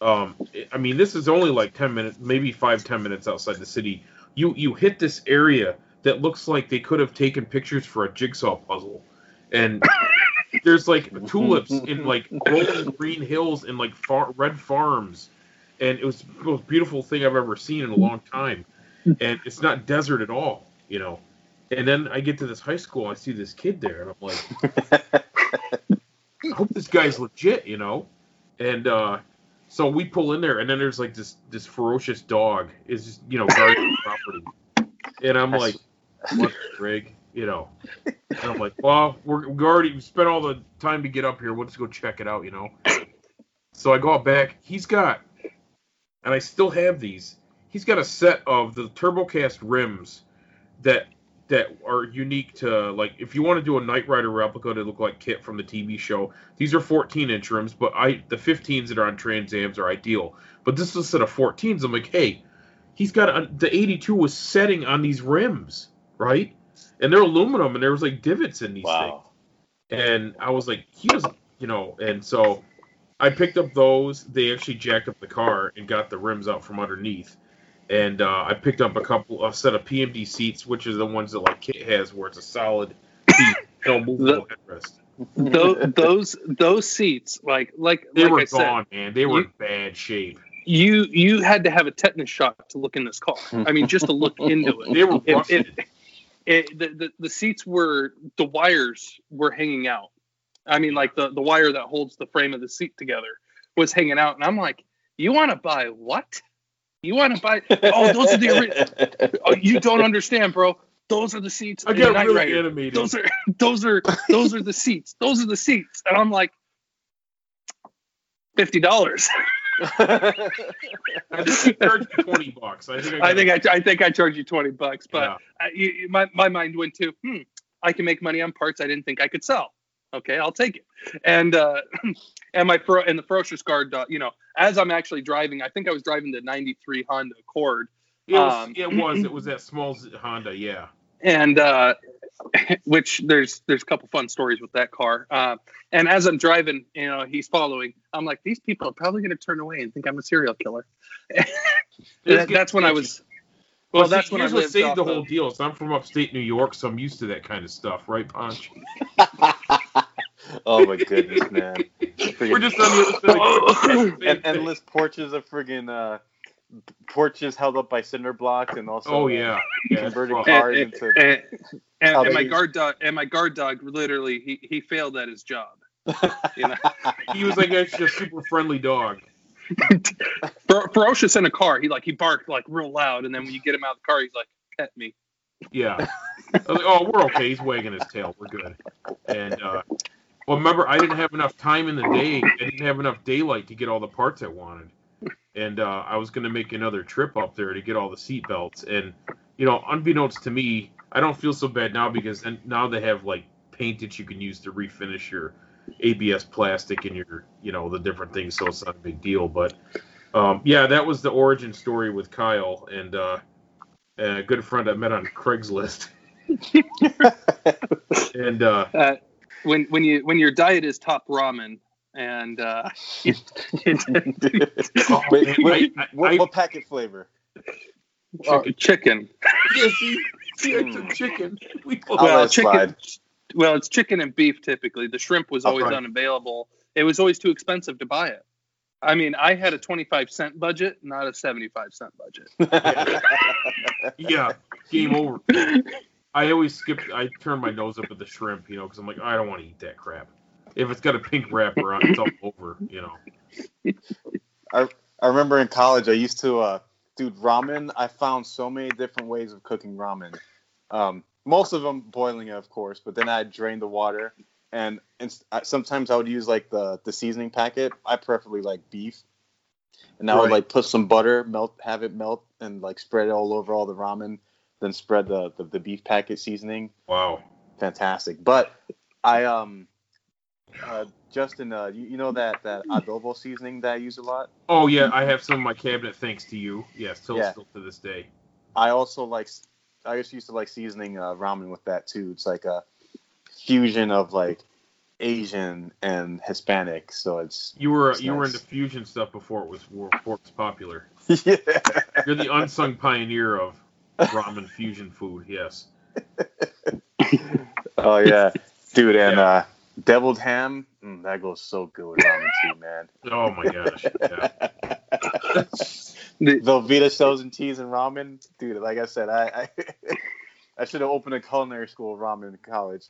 I mean, this is only like 10 minutes, maybe 5-10 minutes outside the city. You hit this area that looks like they could have taken pictures for a jigsaw puzzle, and there's like tulips in like rolling green hills and like red farms, and it was the most beautiful thing I've ever seen in a long time. And it's not desert at all, you know. And then I get to this high school, and I see this kid there, and I'm like, I hope this guy's legit, you know. And so we pull in there, and then there's like this ferocious dog is just, you know, guarding the property, and I'm like, what the frig, you know. And I'm like, well, we already spent all the time to get up here. We'll just go check it out, you know. So I go out back. He's got, and I still have these. He's got a set of the TurboCast rims that are unique to, like, if you want to do a Knight Rider replica to look like Kit from the TV show, these are 14-inch rims, but the 15s that are on Trans Ams are ideal. But this is a set of 14s. I'm like, hey, he's got the 82 was setting on these rims, right? And they're aluminum, and there was like divots in these things. And I was like, he doesn't, you know. And so I picked up those. They actually jacked up the car and got the rims out from underneath. And I picked up a set of PMD seats, which are the ones that like Kit has, where it's a solid seat, no movable headrest. Those seats, like they were I gone, said, man. They were in bad shape. You had to have a tetanus shot to look in this car. I mean, just to look into it. They were rusted. The seats were, the wires were hanging out. I mean, like the wire that holds the frame of the seat together was hanging out, and I'm like, you want to buy what? You want to buy? Oh, those are the original. Oh, you don't understand, bro. Those are the seats. I got really animated. Those are the seats. Those are the seats. And I'm like, $50. I think I charged you $20. I think I charged you $20, but yeah. My mind went to, I can make money on parts I didn't think I could sell. Okay, I'll take it. And the Ferocious Guard, you know, as I'm actually driving, I think I was driving the '93 Honda Accord. It was that small Honda, yeah. And which there's a couple fun stories with that car. And as I'm driving, you know, he's following. I'm like, these people are probably going to turn away and think I'm a serial killer. That's when I was. Well, that's when I saved the whole deal. So I'm from upstate New York, so I'm used to that kind of stuff, right, Ponch? Oh my goodness, man! We're just on the other side. Endless porches of friggin' porches held up by cinder blocks, and also converting cars into. And my guard dog literally he failed at his job. You know? He was like actually a super friendly dog. Ferocious in a car. He barked like real loud, and then when you get him out of the car, he's like, "Pet me." Yeah. I was like, oh, we're okay. He's wagging his tail. We're good. And well, remember, I didn't have enough time in the day. I didn't have enough daylight to get all the parts I wanted. And I was going to make another trip up there to get all the seat belts. And, you know, unbeknownst to me, I don't feel so bad now because now they have, like, paint that you can use to refinish your ABS plastic and your, you know, the different things, so it's not a big deal. But, yeah, that was the origin story with Kyle and a good friend I met on Craigslist. And when your diet is top ramen and what packet flavor? Chicken. Yeah, see, I took chicken. Well, it's chicken and beef typically. The shrimp was always unavailable. It was always too expensive to buy it. I mean, I had a 25-cent budget, not a 75-cent budget. Yeah, game over. I always I turn my nose up at the shrimp, you know, because I'm like, I don't want to eat that crap. If it's got a pink wrapper on, it's all over, you know. I remember in college, I used to, dude, ramen. I found so many different ways of cooking ramen. Most of them boiling it, of course, but then I'd drain the water. And sometimes I would use, like, the seasoning packet. I preferably like beef. And I would, like, put some butter, have it melt, and, like, spread it all over all the ramen. Then spread the beef packet seasoning. Wow. Fantastic. But I Justin, you know that adobo seasoning that I use a lot? Oh yeah, I have some in my cabinet thanks to you. Yeah, still Yeah. to this day. I just used to like seasoning ramen with that too. It's like a fusion of like Asian and Hispanic, so it's You were nice. into fusion stuff before it was popular. Yeah. You're the unsung pioneer of ramen fusion food. Yes. Oh yeah, dude, and Yeah. deviled ham, that goes so good with ramen too, man. Oh my gosh. Yeah. Velveeta shells and cheese and ramen, dude. Like I said, I I should have opened a culinary school of ramen in college.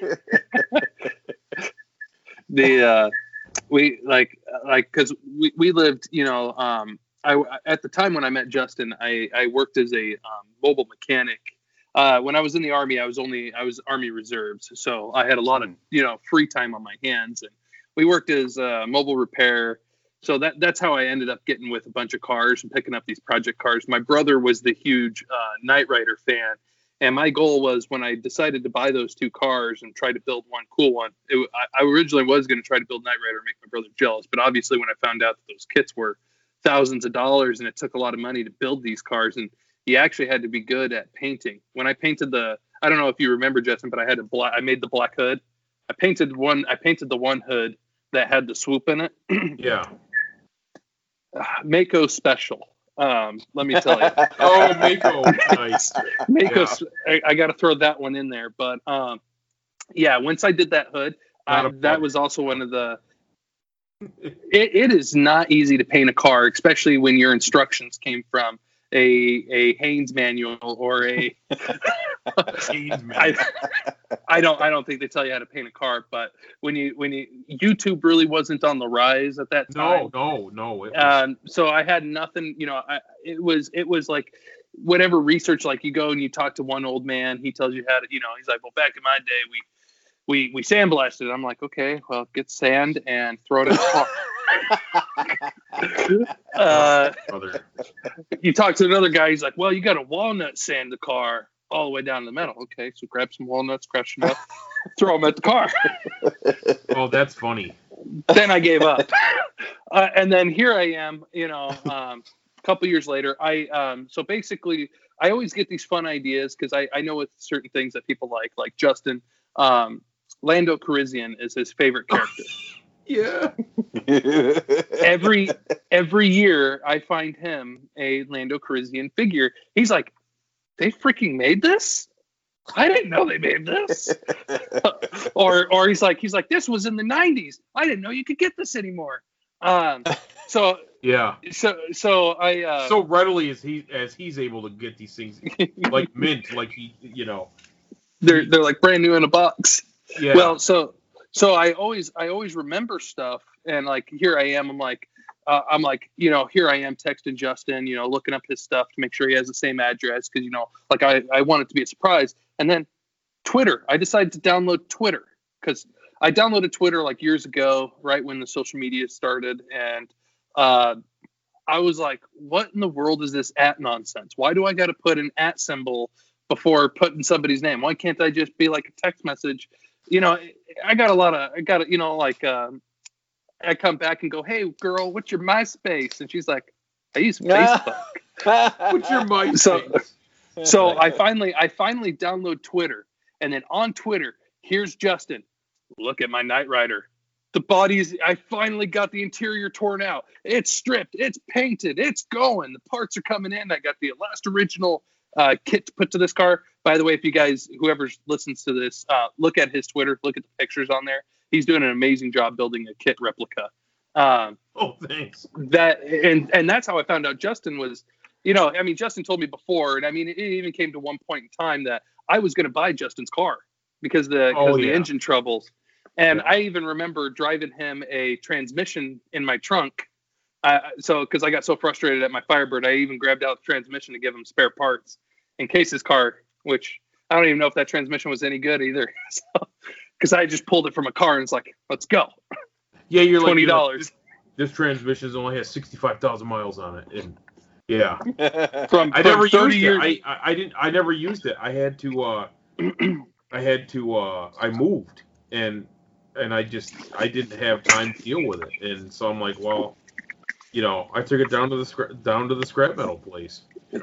Because we lived, I at the time when I met Justin, I worked as a mobile mechanic. When I was in the Army, I was Army Reserves, so I had a lot of free time on my hands, and we worked as mobile repair. So that's how I ended up getting with a bunch of cars and picking up these project cars. My brother was the huge Knight Rider fan, and my goal was when I decided to buy those two cars and try to build one cool one. I originally was going to try to build Knight Rider and make my brother jealous, but obviously when I found out that those kits were thousands of dollars and it took a lot of money to build these cars, and you actually had to be good at painting. When I painted I don't know if you remember, Justin, but I made the black hood. I painted the one hood that had the swoop in it. Yeah. Mako special. Let me tell you. Oh, Mako. Nice. Mako. Yeah. I got to throw that one in there. But yeah, once I did that hood, that was also one of the. It is not easy to paint a car, especially when your instructions came from a Haynes manual or a. I don't think they tell you how to paint a car, but when you YouTube really wasn't on the rise at that time. No. So I had nothing. It was like whatever research. Like you go and you talk to one old man, he tells you how to. He's like, well, back in my day, we sandblasted. I'm like, okay, well, get sand and throw it in the car. You talk to another guy, he's like, well, you got to walnut sand the car all the way down to the metal. Okay, so grab some walnuts, crush them up, throw them at the car. Oh, that's funny. Then I gave up. And then here I am, a couple years later. So basically, I always get these fun ideas because I know it's certain things that people like Justin. Lando Calrissian is his favorite character. Yeah. Every year I find him a Lando Calrissian figure. He's like, they freaking made this? I didn't know they made this. or he's like, this was in the 90s. I didn't know you could get this anymore. So yeah. So I so readily as he's able to get these things like mint, like he they're like brand new in a box. Yeah. Well, so I always remember stuff, and like here I am. I'm like, here I am texting Justin, looking up his stuff to make sure he has the same address because like I want it to be a surprise. And then Twitter, I decided to download Twitter because I downloaded Twitter like years ago, right when the social media started, and I was like, what in the world is this at nonsense? Why do I got to put an at symbol before putting somebody's name? Why can't I just be like a text message? I come back and go, hey girl, what's your MySpace? And she's like, I use Facebook. What's your MySpace? So I finally download Twitter, and then on Twitter, here's Justin. Look at my Knight Rider. The body's, I finally got the interior torn out. It's stripped. It's painted. It's going. The parts are coming in. I got the last original kit to put to this car. By the way, if you guys, whoever listens to this, look at his Twitter, look at the pictures on there. He's doing an amazing job building a kit replica. Oh, thanks. And that's how I found out Justin was, Justin told me before, and it even came to one point in time that I was going to buy Justin's car because the engine troubles. And I even remember driving him a transmission in my trunk. Because I got so frustrated at my Firebird, I even grabbed out the transmission to give him spare parts in case his car, which I don't even know if that transmission was any good either. Because I just pulled it from a car and it's like, let's go. Yeah, you're $20. Like, this transmission only has 65,000 miles on it, and yeah. I never used it. I moved, and and I didn't have time to deal with it, and so I'm like, well, I took it down to the scrap metal place.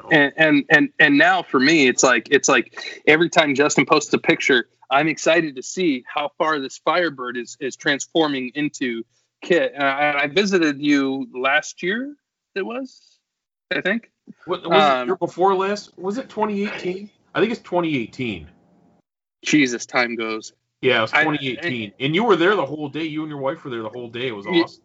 And now for me, it's like every time Justin posts a picture, I'm excited to see how far this Firebird is transforming into kit. And I visited you last year. It was, I think. Was it the year before last? Was it 2018? I think it's 2018. Jesus, time goes. Yeah, it was 2018, and you were there the whole day. You and your wife were there the whole day. It was awesome.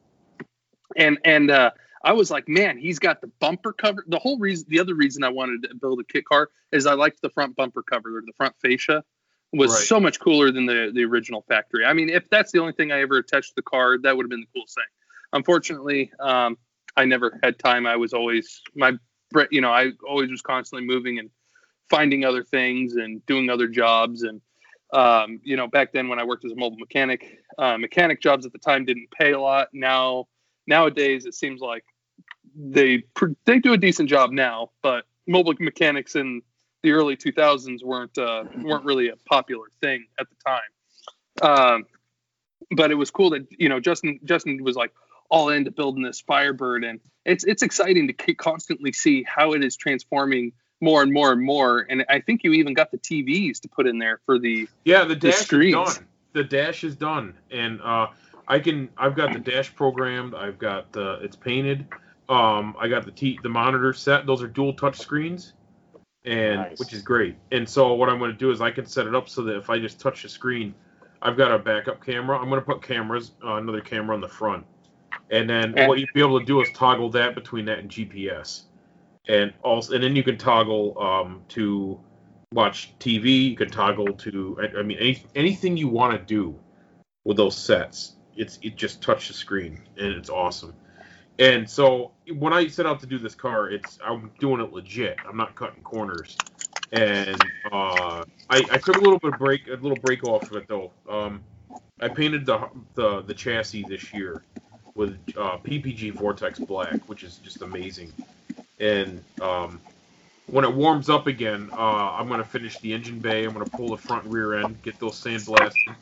And I was like, man, he's got the bumper cover. The other reason I wanted to build a kit car is I liked the front bumper cover, or the front fascia was so much cooler than the original factory. I mean, if that's the only thing I ever attached to the car, that would have been the coolest thing. Unfortunately, I never had time. I was always I always was constantly moving and finding other things and doing other jobs. And back then when I worked as a mobile mechanic, mechanic jobs at the time didn't pay a lot. Nowadays, it seems like they do a decent job now, but mobile mechanics in the early 2000s weren't really a popular thing at the time. But it was cool that Justin was like all into building this Firebird, and it's exciting to constantly see how it is transforming more and more and more. And I think you even got the TVs to put in there for the dash screens. Is done. The dash is done, and I've got the dash programmed. I've got it's painted. I got the monitor set. Those are dual touch screens, and Nice. which is great. And so what I'm going to do is I can set it up so that if I just touch the screen, I've got a backup camera. I'm going to put another camera on the front, and then what you'd be able to do is toggle that between that and GPS, and then you can toggle to watch TV. You can toggle to anything you want to do with those sets. It just touch the screen, and it's awesome. And so when I set out to do this car, I'm doing it legit. I'm not cutting corners. And I took a little break off of it though. I painted the chassis this year with PPG Vortex Black, which is just amazing. And when it warms up again, I'm going to finish the engine bay. I'm going to pull the front and rear end, get those sandblasted.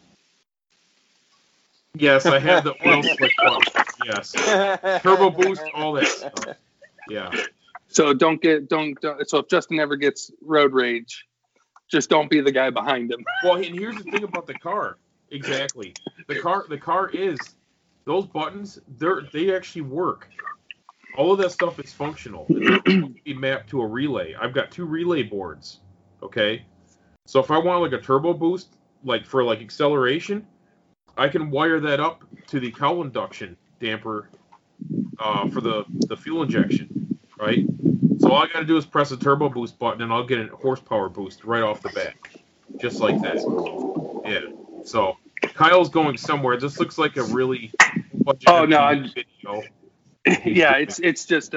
Yes, I have the oil slick pump. Yes, turbo boost, all that stuff. Yeah. So so if Justin ever gets road rage, just don't be the guy behind him. Well, and here's the thing about the car. Exactly. The car is those buttons. They actually work. All of that stuff is functional. It's be mapped to a relay. I've got 2 relay boards. Okay. So if I want like a turbo boost, like for acceleration, I can wire that up to the cowl induction damper for the fuel injection, right? So all I got to do is press the turbo boost button, and I'll get a horsepower boost right off the bat, just like that. Yeah. So Kyle's going somewhere. This looks like a really video. Yeah, it's just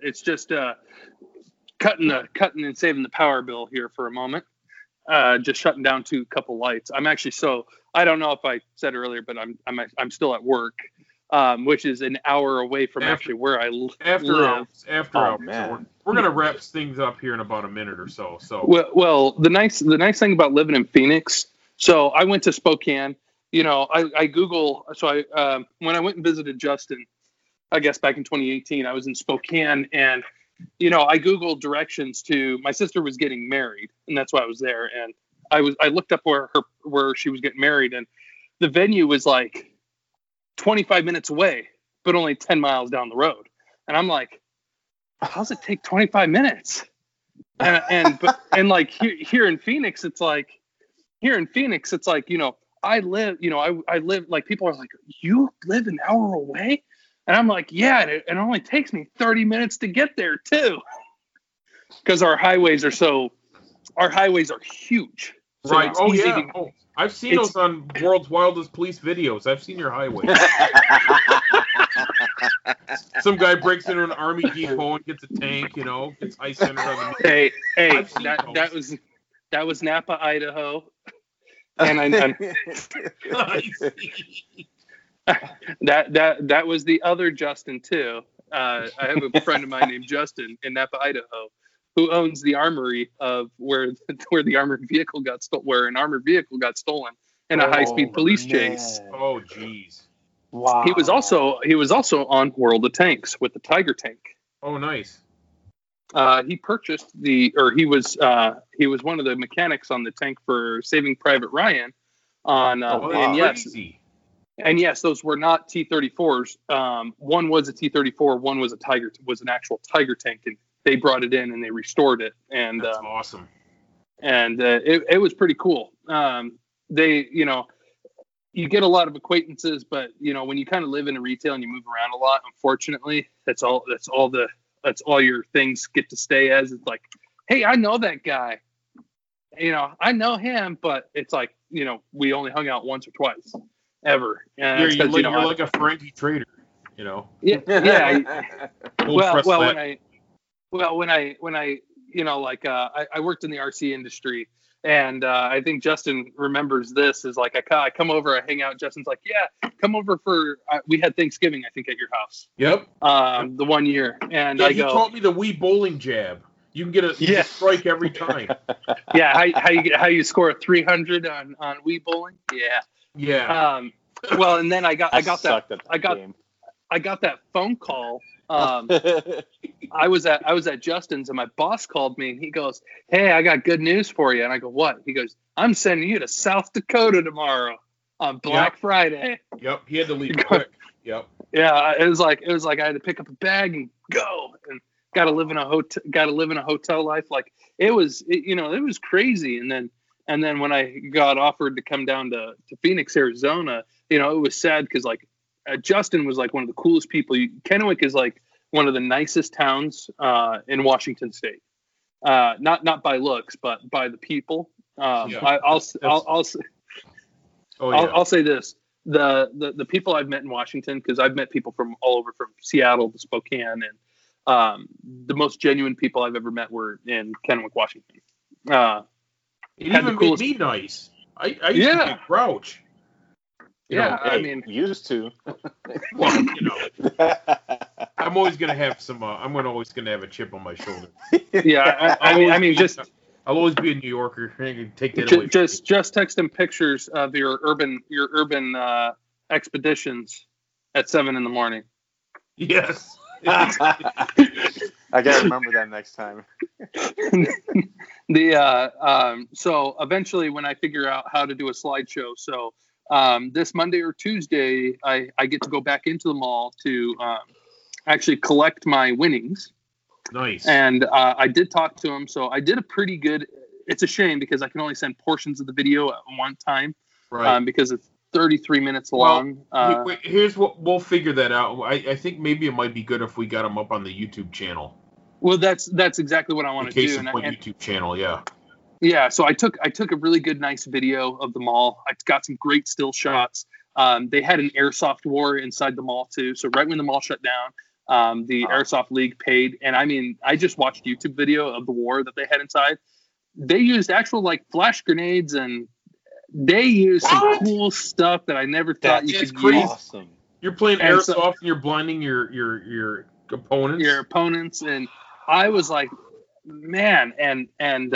cutting and saving the power bill here for a moment. Just shutting down 2 couple lights. I'm actually I don't know if I said earlier, but I'm still at work, which is an hour away from actually where I live. After hours. Man. We're gonna wrap things up here in about a minute or so. So well, the nice thing about living in Phoenix. So I went to Spokane. I Google. So when I went and visited Justin, I guess back in 2018, I was in Spokane, and I Googled directions to. My sister was getting married, and that's why I was there. And I looked up where she was getting married, and the venue was like 25 minutes away, but only 10 miles down the road. And I'm like, how's it take 25 minutes? And here in Phoenix, it's like, I live, I live, like, people are like, you live an hour away? And I'm like, yeah, and it only takes me 30 minutes to get there too. Because our highways are huge. So right. Oh yeah. I've seen those on World's Wildest Police videos. I've seen your highway. Some guy breaks into an army depot and gets a tank, gets ice centered on the. Hey, that was Napa, Idaho, and that was the other Justin too. I have a friend of mine named Justin in Napa, Idaho, who owns the armory of where the armored vehicle got stolen, where an armored vehicle got stolen in a high-speed police chase. man. Oh, jeez. Wow. He was also on World of Tanks with the Tiger tank. Oh, nice. He purchased he was one of the mechanics on the tank for Saving Private Ryan. On Oh, and that's yes, crazy. and yes, those were not T-34s. One was a T-34, one was an actual Tiger tank, and they brought it in and they restored it, and That's awesome. and it was pretty cool. They, you get a lot of acquaintances, but when you kind of live in retail and you move around a lot, unfortunately, that's all your things get to stay as. It's like, hey, I know that guy, I know him, but it's like, we only hung out once or twice ever. You're like a Frankie Trader, Yeah. Old press flat. When I I worked in the RC industry, and I think Justin remembers this. Is like I come over, I hang out. Justin's like, yeah, come over for. We had Thanksgiving, I think, at your house. Yep. The one year, and Yeah, I he go. taught me the Wii bowling jab. You can get a strike every time. Yeah, how you score a 300 on Wii bowling? Yeah. Yeah. Well, and then I got sucked at that game. I got that phone call. I was at Justin's, and my boss called me, and he goes, "Hey, I got good news for you." And I go, "What?" He goes, "I'm sending you to South Dakota tomorrow on Black Friday." Yep. He had to leave quick. Yep. Yeah, it was like I had to pick up a bag and go, and got to live in a hotel life. Like it was crazy. And then when I got offered to come down to Phoenix, Arizona, it was sad because Justin was like one of the coolest people. Kennewick is like one of the nicest towns in Washington State. Not by looks, but by the people. I'll say this: the people I've met in Washington, because I've met people from all over, from Seattle to Spokane, and the most genuine people I've ever met were in Kennewick, Washington. It even made me nice. I used to be a grouch. I mean, used to. Well, I'm always gonna have some. I'm always gonna have a chip on my shoulder. Yeah, I'll always be a New Yorker. Take that away. Just text him pictures of your urban expeditions at 7 a.m. Yes. I gotta remember that next time. So eventually, when I figure out how to do a slideshow, so this Monday or Tuesday, I get to go back into the mall to actually collect my winnings. Nice. And I did talk to him, so I did a pretty good. It's a shame because I can only send portions of the video at one time, right? Because it's 33 minutes long. Wait, here's what we'll figure that out. I think maybe it might be good if we got them up on the YouTube channel. Well, that's exactly what I want to do. Case in point, YouTube channel, yeah. Yeah, so I took a really good, nice video of the mall. I got some great still shots. They had an airsoft war inside the mall too. So right when the mall shut down, the Airsoft League paid, and I mean, I just watched YouTube video of the war that they had inside. They used actual flash grenades, and they used some cool stuff that I never thought you could use. Awesome. You're playing airsoft and you're blinding your opponents. Your opponents, and I was like, man, and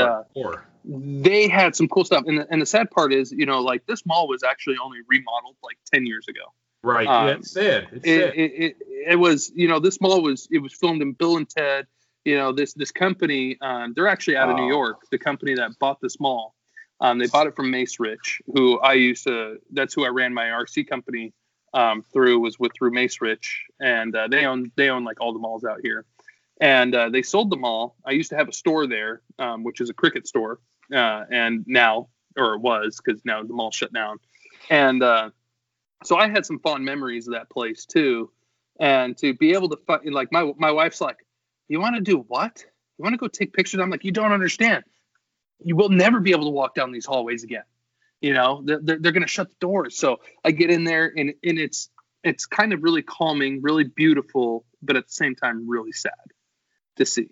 they had some cool stuff. And the sad part is, this mall was actually only remodeled 10 years ago. Right. It's sad. It was, this mall was filmed in Bill and Ted. This company, they're actually out of New York. The company that bought this mall, they bought it from Mace Rich, who that's who I ran my RC company through Mace Rich, and they own all the malls out here. And they sold the mall. I used to have a store there, which is a Cricket store, and now, or it was, because now the mall shut down. And so I had some fond memories of that place too. And to be able to my wife's like, "You want to do what? You want to go take pictures?" I'm like, "You don't understand. You will never be able to walk down these hallways again. They're going to shut the doors." So I get in there, and it's kind of really calming, really beautiful, but at the same time really sad to see.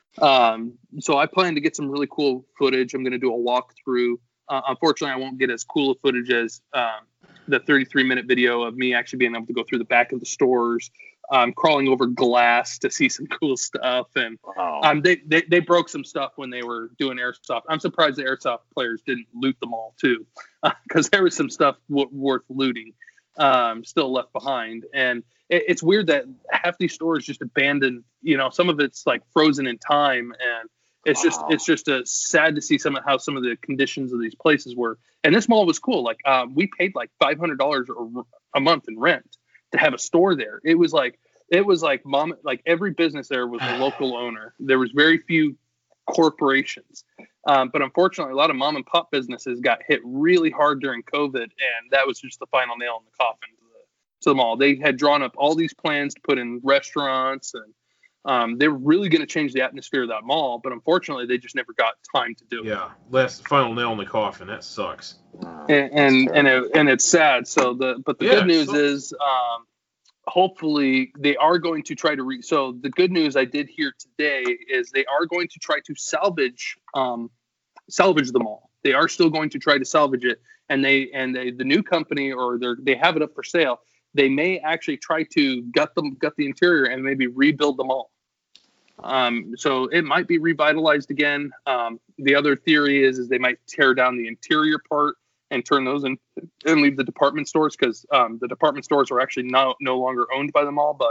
So I plan to get some really cool footage. I'm going to do a walkthrough. Unfortunately, I won't get as cool a footage as the 33-minute video of me actually being able to go through the back of the stores, crawling over glass to see some cool stuff. And they broke some stuff when they were doing airsoft. I'm surprised the airsoft players didn't loot them all too, because there was some stuff worth looting still left behind. And it's weird that half these stores just abandoned. Some of it's like frozen in time, and it's just sad to see how some of the conditions of these places were. And this mall was cool. Like we paid like $500 a month in rent to have a store there. It was like every business there was a local owner. There was very few corporations. But unfortunately, a lot of mom and pop businesses got hit really hard during COVID, and that was just the final nail in the coffin to the mall. They had drawn up all these plans to put in restaurants, and they were really going to change the atmosphere of that mall, but unfortunately, they just never got time to do it. Yeah, last final nail in the coffin. That sucks. And it's sad. So the good news is, hopefully they are going to try to so the good news I did hear today is they are going to try to salvage the mall. They are still going to try to salvage it, and the new company, or they have it up for sale. They may actually try to gut the interior and maybe rebuild the mall. So it might be revitalized again. The other theory is they might tear down the interior part and turn those in and leave the department stores, because the department stores are actually no longer owned by the mall. But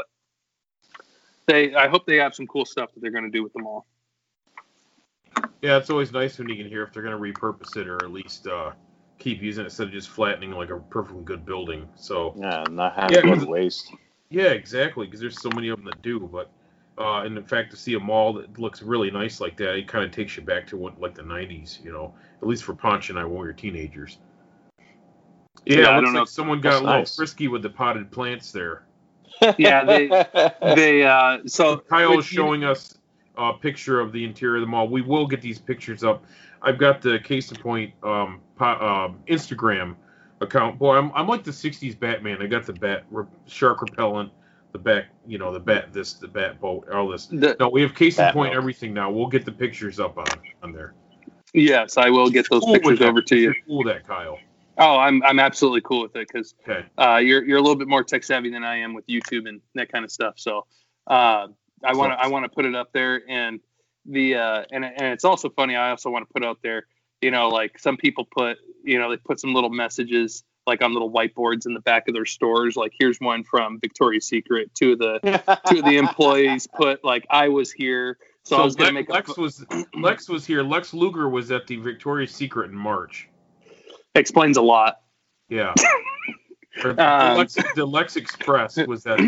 I hope they have some cool stuff that they're going to do with the mall. Yeah, it's always nice when you can hear if they're going to repurpose it, or at least keep using it instead of just flattening like a perfectly good building. So not having good waste. Yeah, exactly, because there's so many of them that do. But and in fact, to see a mall that looks really nice like that, it kind of takes you back to what, like the 90s, at least for Ponch and I when we were teenagers. Yeah, it looks like someone got a little frisky with the potted plants there. Yeah, so Kyle is showing us a picture of the interior of the mall. We will get these pictures up. I've got the Case in Point Instagram account. Boy, I'm like the 60s Batman. I got the shark repellent, the bat boat, all this. No, we have Case in Point everything now. We'll get the pictures up on there. Yes, I will get those pictures over to you. Cool that, Kyle. Oh, I'm absolutely cool with it, because you're a little bit more tech savvy than I am with YouTube and that kind of stuff. So I want to put it up there, and and it's also funny. I also want to put out there, like some people put, they put some little messages like on little whiteboards in the back of their stores. Like here's one from Victoria's Secret. Two of the employees put like, I was here. So I was gonna make Lex was here. Lex Luger was at the Victoria's Secret in March. Explains a lot. Yeah. The Lex Express was that.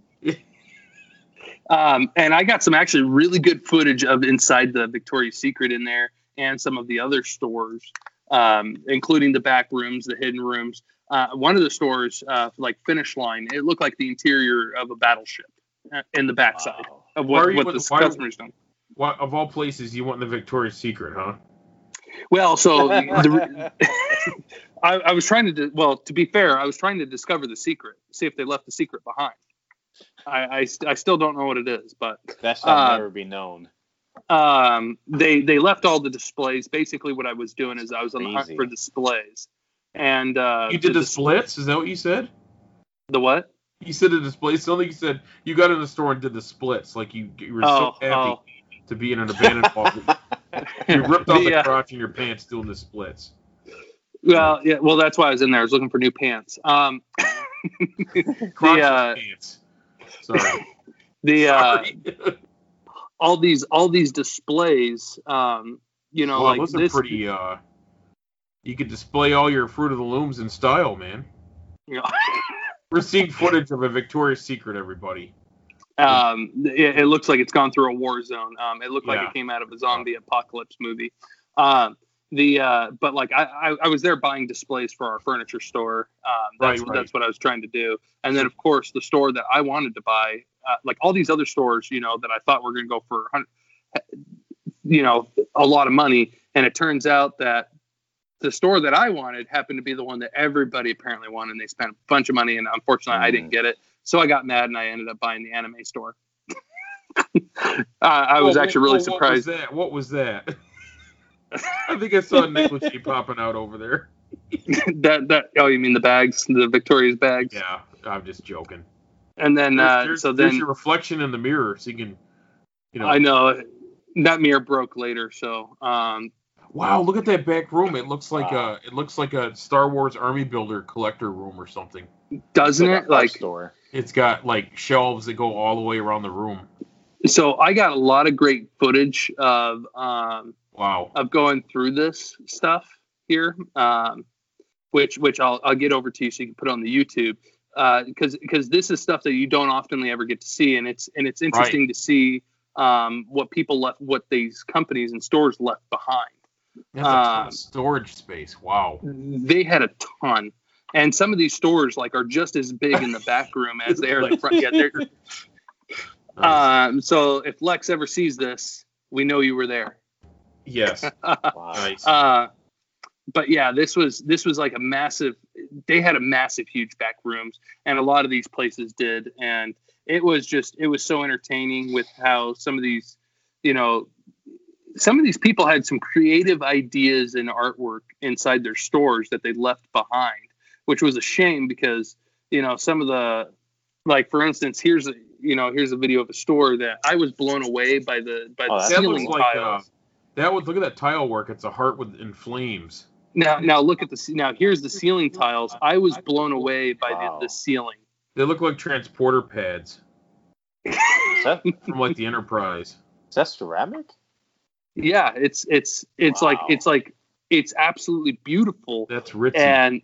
And I got some actually really good footage of inside the Victoria's Secret in there, and some of the other stores, including the back rooms, the hidden rooms. One of the stores, like Finish Line, it looked like the interior of a battleship in the backside of what the customers done. What, of all places, you want the Victoria's Secret, huh? Well, so I was trying to be fair, I was trying to discover the secret, see if they left the secret behind. I still don't know what it is, but that shall never be known. They left all the displays. Basically, what I was doing is I was on the hunt for displays, and you did the splits. Is that what you said? The what? You said the displays. Something you said you got in the store and did the splits. Like you were so happy to be in an abandoned mall. You ripped off the crotch in your pants doing the splits. Well, yeah. Well, that's why I was in there. I was looking for new pants. Crotch pants. Sorry. All these displays. Like those are pretty. You could display all your Fruit of the Looms in style, man. Yeah. We're seeing footage of a Victoria's Secret, everybody. It looks like it's gone through a war zone. It looked like it came out of a zombie apocalypse movie. But like I was there buying displays for our furniture store. That's what I was trying to do. And then of course the store that I wanted to buy, like all these other stores, that I thought were going to go for, a lot of money. And it turns out that the store that I wanted happened to be the one that everybody apparently wanted, and they spent a bunch of money, and unfortunately I didn't get it. So I got mad and I ended up buying the anime store. I was actually really surprised. What was that? I think I saw a negligee popping out over there. You mean the bags, the Victoria's bags? Yeah, I'm just joking. And then there's then your reflection in the mirror, so you can, I know that mirror broke later. So wow, look at that back room. It looks like a Star Wars Army Builder collector room or something. Doesn't it? a art store. It's got like shelves that go all the way around the room. So I got a lot of great footage of Wow. of going through this stuff here, which I'll get over to you so you can put on the YouTube, because this is stuff that you don't often ever get to see, and it's interesting to see what people left, what these companies and stores left behind. That's a ton of storage space. Wow. They had a ton, and some of these stores like are just as big in the back room as they are in the front. Yeah, they're. Nice. So if Lex ever sees this, we know you were there. Yes. Wow. Nice. But yeah, this was like a massive. They had a massive, huge back rooms, and a lot of these places did, and it was so entertaining with how some of these people had some creative ideas and artwork inside their stores that they left behind, which was a shame because some of the, like, for instance, here's a video of a store that I was blown away by the ceiling tiles. Look at that tile work. It's a heart in flames. Now look at here's the ceiling tiles. I was blown away by the ceiling. They look like transporter pads Is that, from like the Enterprise. is that ceramic? Yeah, it's Wow. it's absolutely beautiful. That's ritzy. And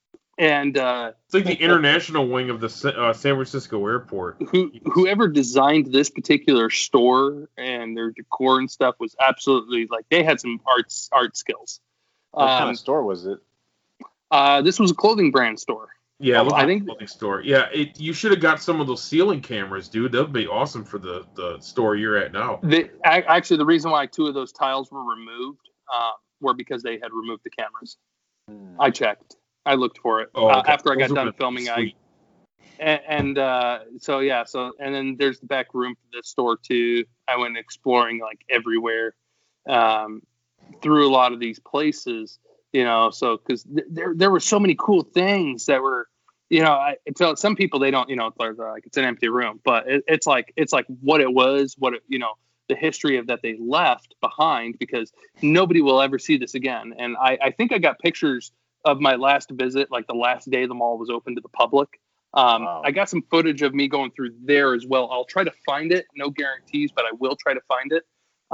It's like the international wing of the San Francisco airport. whoever designed this particular store and their decor and stuff was absolutely, like, they had some art skills. What kind of store was it? This was a clothing brand store. Yeah, I think clothing store. Yeah, you should have got some of those ceiling cameras, dude. That would be awesome for the store you're at now. Actually, the reason why 2 of those tiles were removed were because they had removed the cameras. I checked. I looked for it Okay. after I got Those done would've been filming. sweet. And then there's the back room for the store too. I went exploring like everywhere, through a lot of these places, so because there were so many cool things that were, so some people, they don't, they're like, it's an empty room, but it's like what it was, the history of that they left behind, because nobody will ever see this again. And I think I got pictures of my last visit, like the last day the mall was open to the public. Wow. I got some footage of me going through there as well. I'll try to find it. No guarantees, but I will try to find it.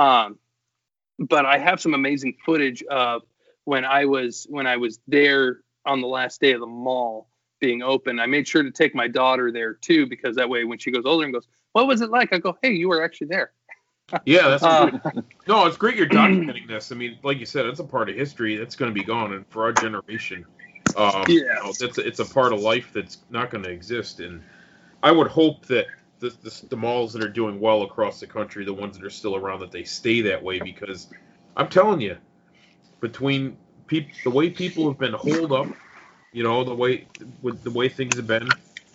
But I have some amazing footage of when I was there on the last day of the mall being open. I made sure to take my daughter there too, because that way when she goes older and goes, "What was it like?" I go, "Hey, you were actually there." Yeah, that's good. No, it's great you're documenting this. I mean, like you said, it's a part of history that's going to be gone, and for our generation, it's a part of life that's not going to exist. And I would hope that the malls that are doing well across the country, the ones that are still around, that they stay that way, because I'm telling you, between the way people have been holed up, the way things have been,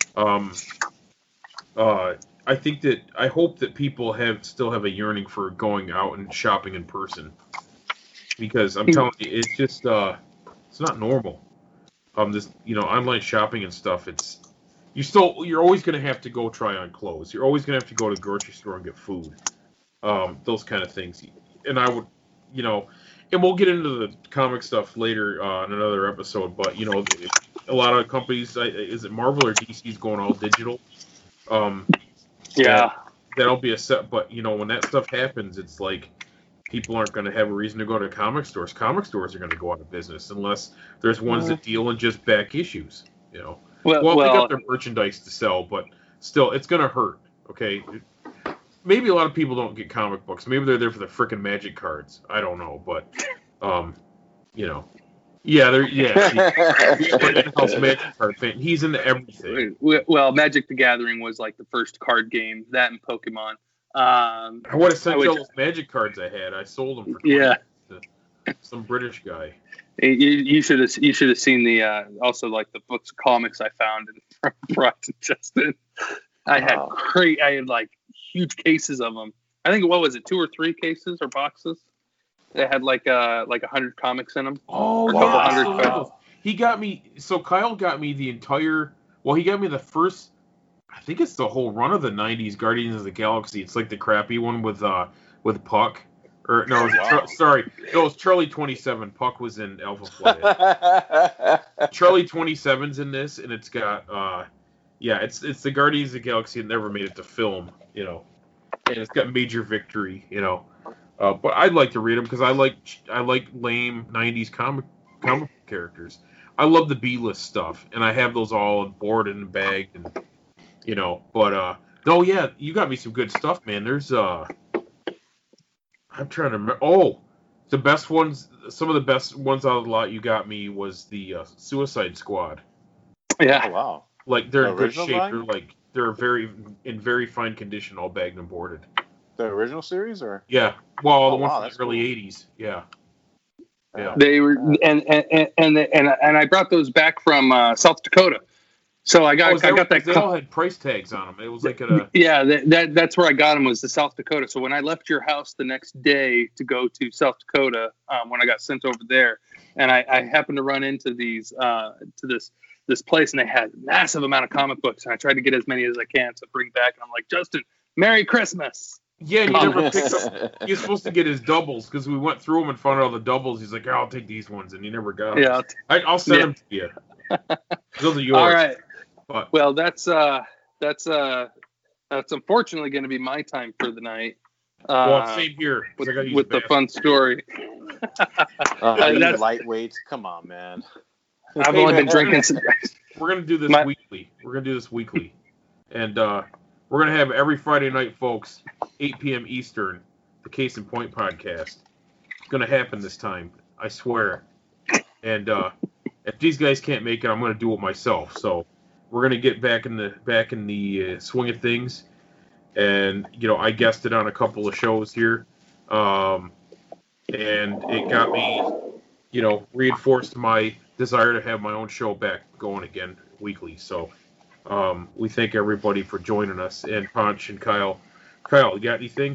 I hope that people still have a yearning for going out and shopping in person, because I'm telling you, it's just it's not normal. This online shopping and stuff, you're always going to have to go try on clothes. You're always going to have to go to the grocery store and get food, those kind of things. And I would, and we'll get into the comic stuff later in another episode. But a lot of companies, is it Marvel or DC's going all digital? Yeah, that'll be a set. But when that stuff happens, it's like people aren't going to have a reason to go to comic stores. Comic stores are going to go out of business unless there's ones that deal in just back issues. Well, they got their merchandise to sell, but still, it's going to hurt. Okay, maybe a lot of people don't get comic books. Maybe they're there for the frickin' Magic cards. I don't know, but in-house Magic card fan. He's into everything. Well, Magic the Gathering was like the first card game. That and Pokemon. I would have sent you all those Magic cards I had. I sold them for $20 to some British guy. You should have seen the also like the books of comics I found from Brock and Justin. I had like huge cases of them. I think, what was it, 2 or 3 cases or boxes? They had like 100 comics in them. Oh, wow. He got me. So Kyle got me the entire. Well, he got me the first I think it's the whole run of the '90s Guardians of the Galaxy. It's like the crappy one with Puck. Or no, sorry, it was Charlie 27. Puck was in Alpha Flight. Charlie 27's in this, and it's got it's the Guardians of the Galaxy that never made it to film, you know, and it's got Major Victory, you know. But I'd like to read them because I like lame '90s comic characters. I love the B-list stuff, and I have those all board and bagged, and you know. But no, yeah, you got me some good stuff, man. There's I'm trying to remember. Oh, the best ones. Some of the best ones out of the lot you got me was the Suicide Squad. Yeah. Oh, wow. Like they're in good original shape. line? They're in very fine condition, all bagged and boarded. The original series, or? Yeah. Well, the Oh, ones wow, from that's the early cool. '80s. Yeah. Yeah. They were, and I brought those back from South Dakota. So I got that. They all had price tags on them. It was like That's where I got them, was the South Dakota. So when I left your house the next day to go to South Dakota, when I got sent over there, and I happened to run into these to this place, and they had a massive amount of comic books, and I tried to get as many as I can to bring back. And I'm like, Justin, Merry Christmas. Yeah, and you never picked up. You're supposed to get his doubles because we went through them and found all the doubles. He's like, I'll take these ones, and he never got them. Yeah. I'll send them to you. Those are yours. All right. But, Well, that's unfortunately going to be my time for the night. Same here. With the fun story. You That's- lightweights. Come on, man. I've only been drinking. We're gonna do this weekly, and we're gonna have every Friday night, folks, 8 p.m. Eastern, the Case in Point podcast. It's gonna happen this time, I swear. And if these guys can't make it, I'm gonna do it myself. So we're gonna get back in the swing of things, and you know, I guested on a couple of shows here, and it got me, you know, reinforced my desire to have my own show back going again weekly. So we thank everybody for joining us, and Ponch and Kyle. Kyle, you got anything?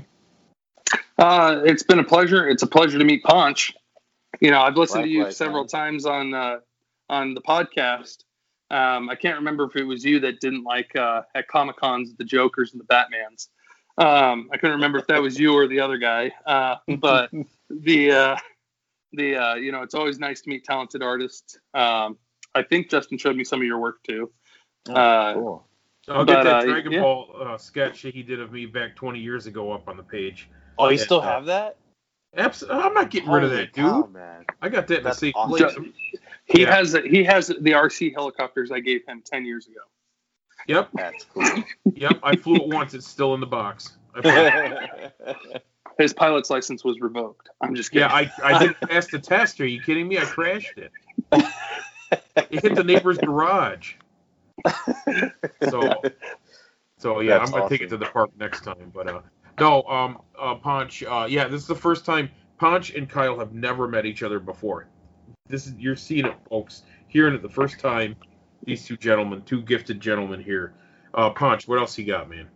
It's been a pleasure. It's a pleasure to meet Ponch. You know, I've listened to you Likewise, several man. times on the podcast. I can't remember if it was you that didn't like at Comic Cons the Jokers and the Batmans. I couldn't remember if that was you or the other guy. But the you know, it's always nice to meet talented artists. I think Justin showed me some of your work too. Cool. I'll get But, that Dragon yeah. Ball sketch he did of me back 20 years ago up on the page. Oh, you Yeah. still have that? I'm not getting rid of Holy that, dude. cow, man. I got that in a That's safe awesome. place. He Yeah. has the RC helicopters I gave him 10 years ago. Yep, That's cool. yep. I flew it once. It's still in the box. His pilot's license was revoked. I'm just kidding. Yeah, I didn't pass the test. Are you kidding me? I crashed it. It hit the neighbor's garage. So yeah, That's I'm gonna take it awesome. to the park next time. But no, Ponch. Yeah, this is the first time Ponch and Kyle have never met each other before. You're seeing it, folks. Hearing it the first time. These two gifted gentlemen here. Ponch, what else you got, man?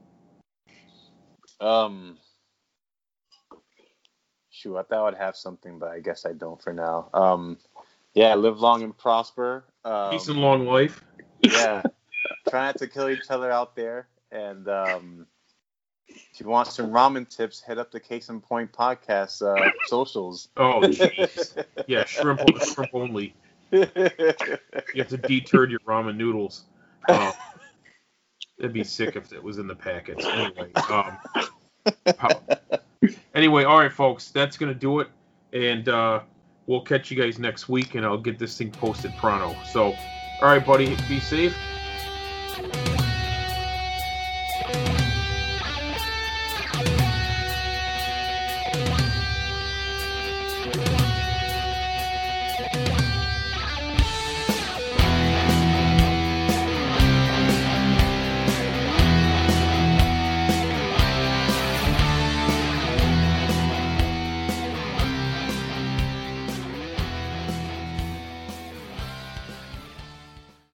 Shoot, I thought I'd have something, but I guess I don't for now. Yeah, live long and prosper. Peace and long life. Yeah, try not to kill each other out there. And if you want some ramen tips, head up to Case in Point podcast socials. Oh, jeez. Yeah, shrimp only. You have to deturd your ramen noodles. It'd be sick if it was in the packets. Anyway, all right, folks, that's gonna do it, and we'll catch you guys next week, and I'll get this thing posted pronto. So, all right, buddy, be safe.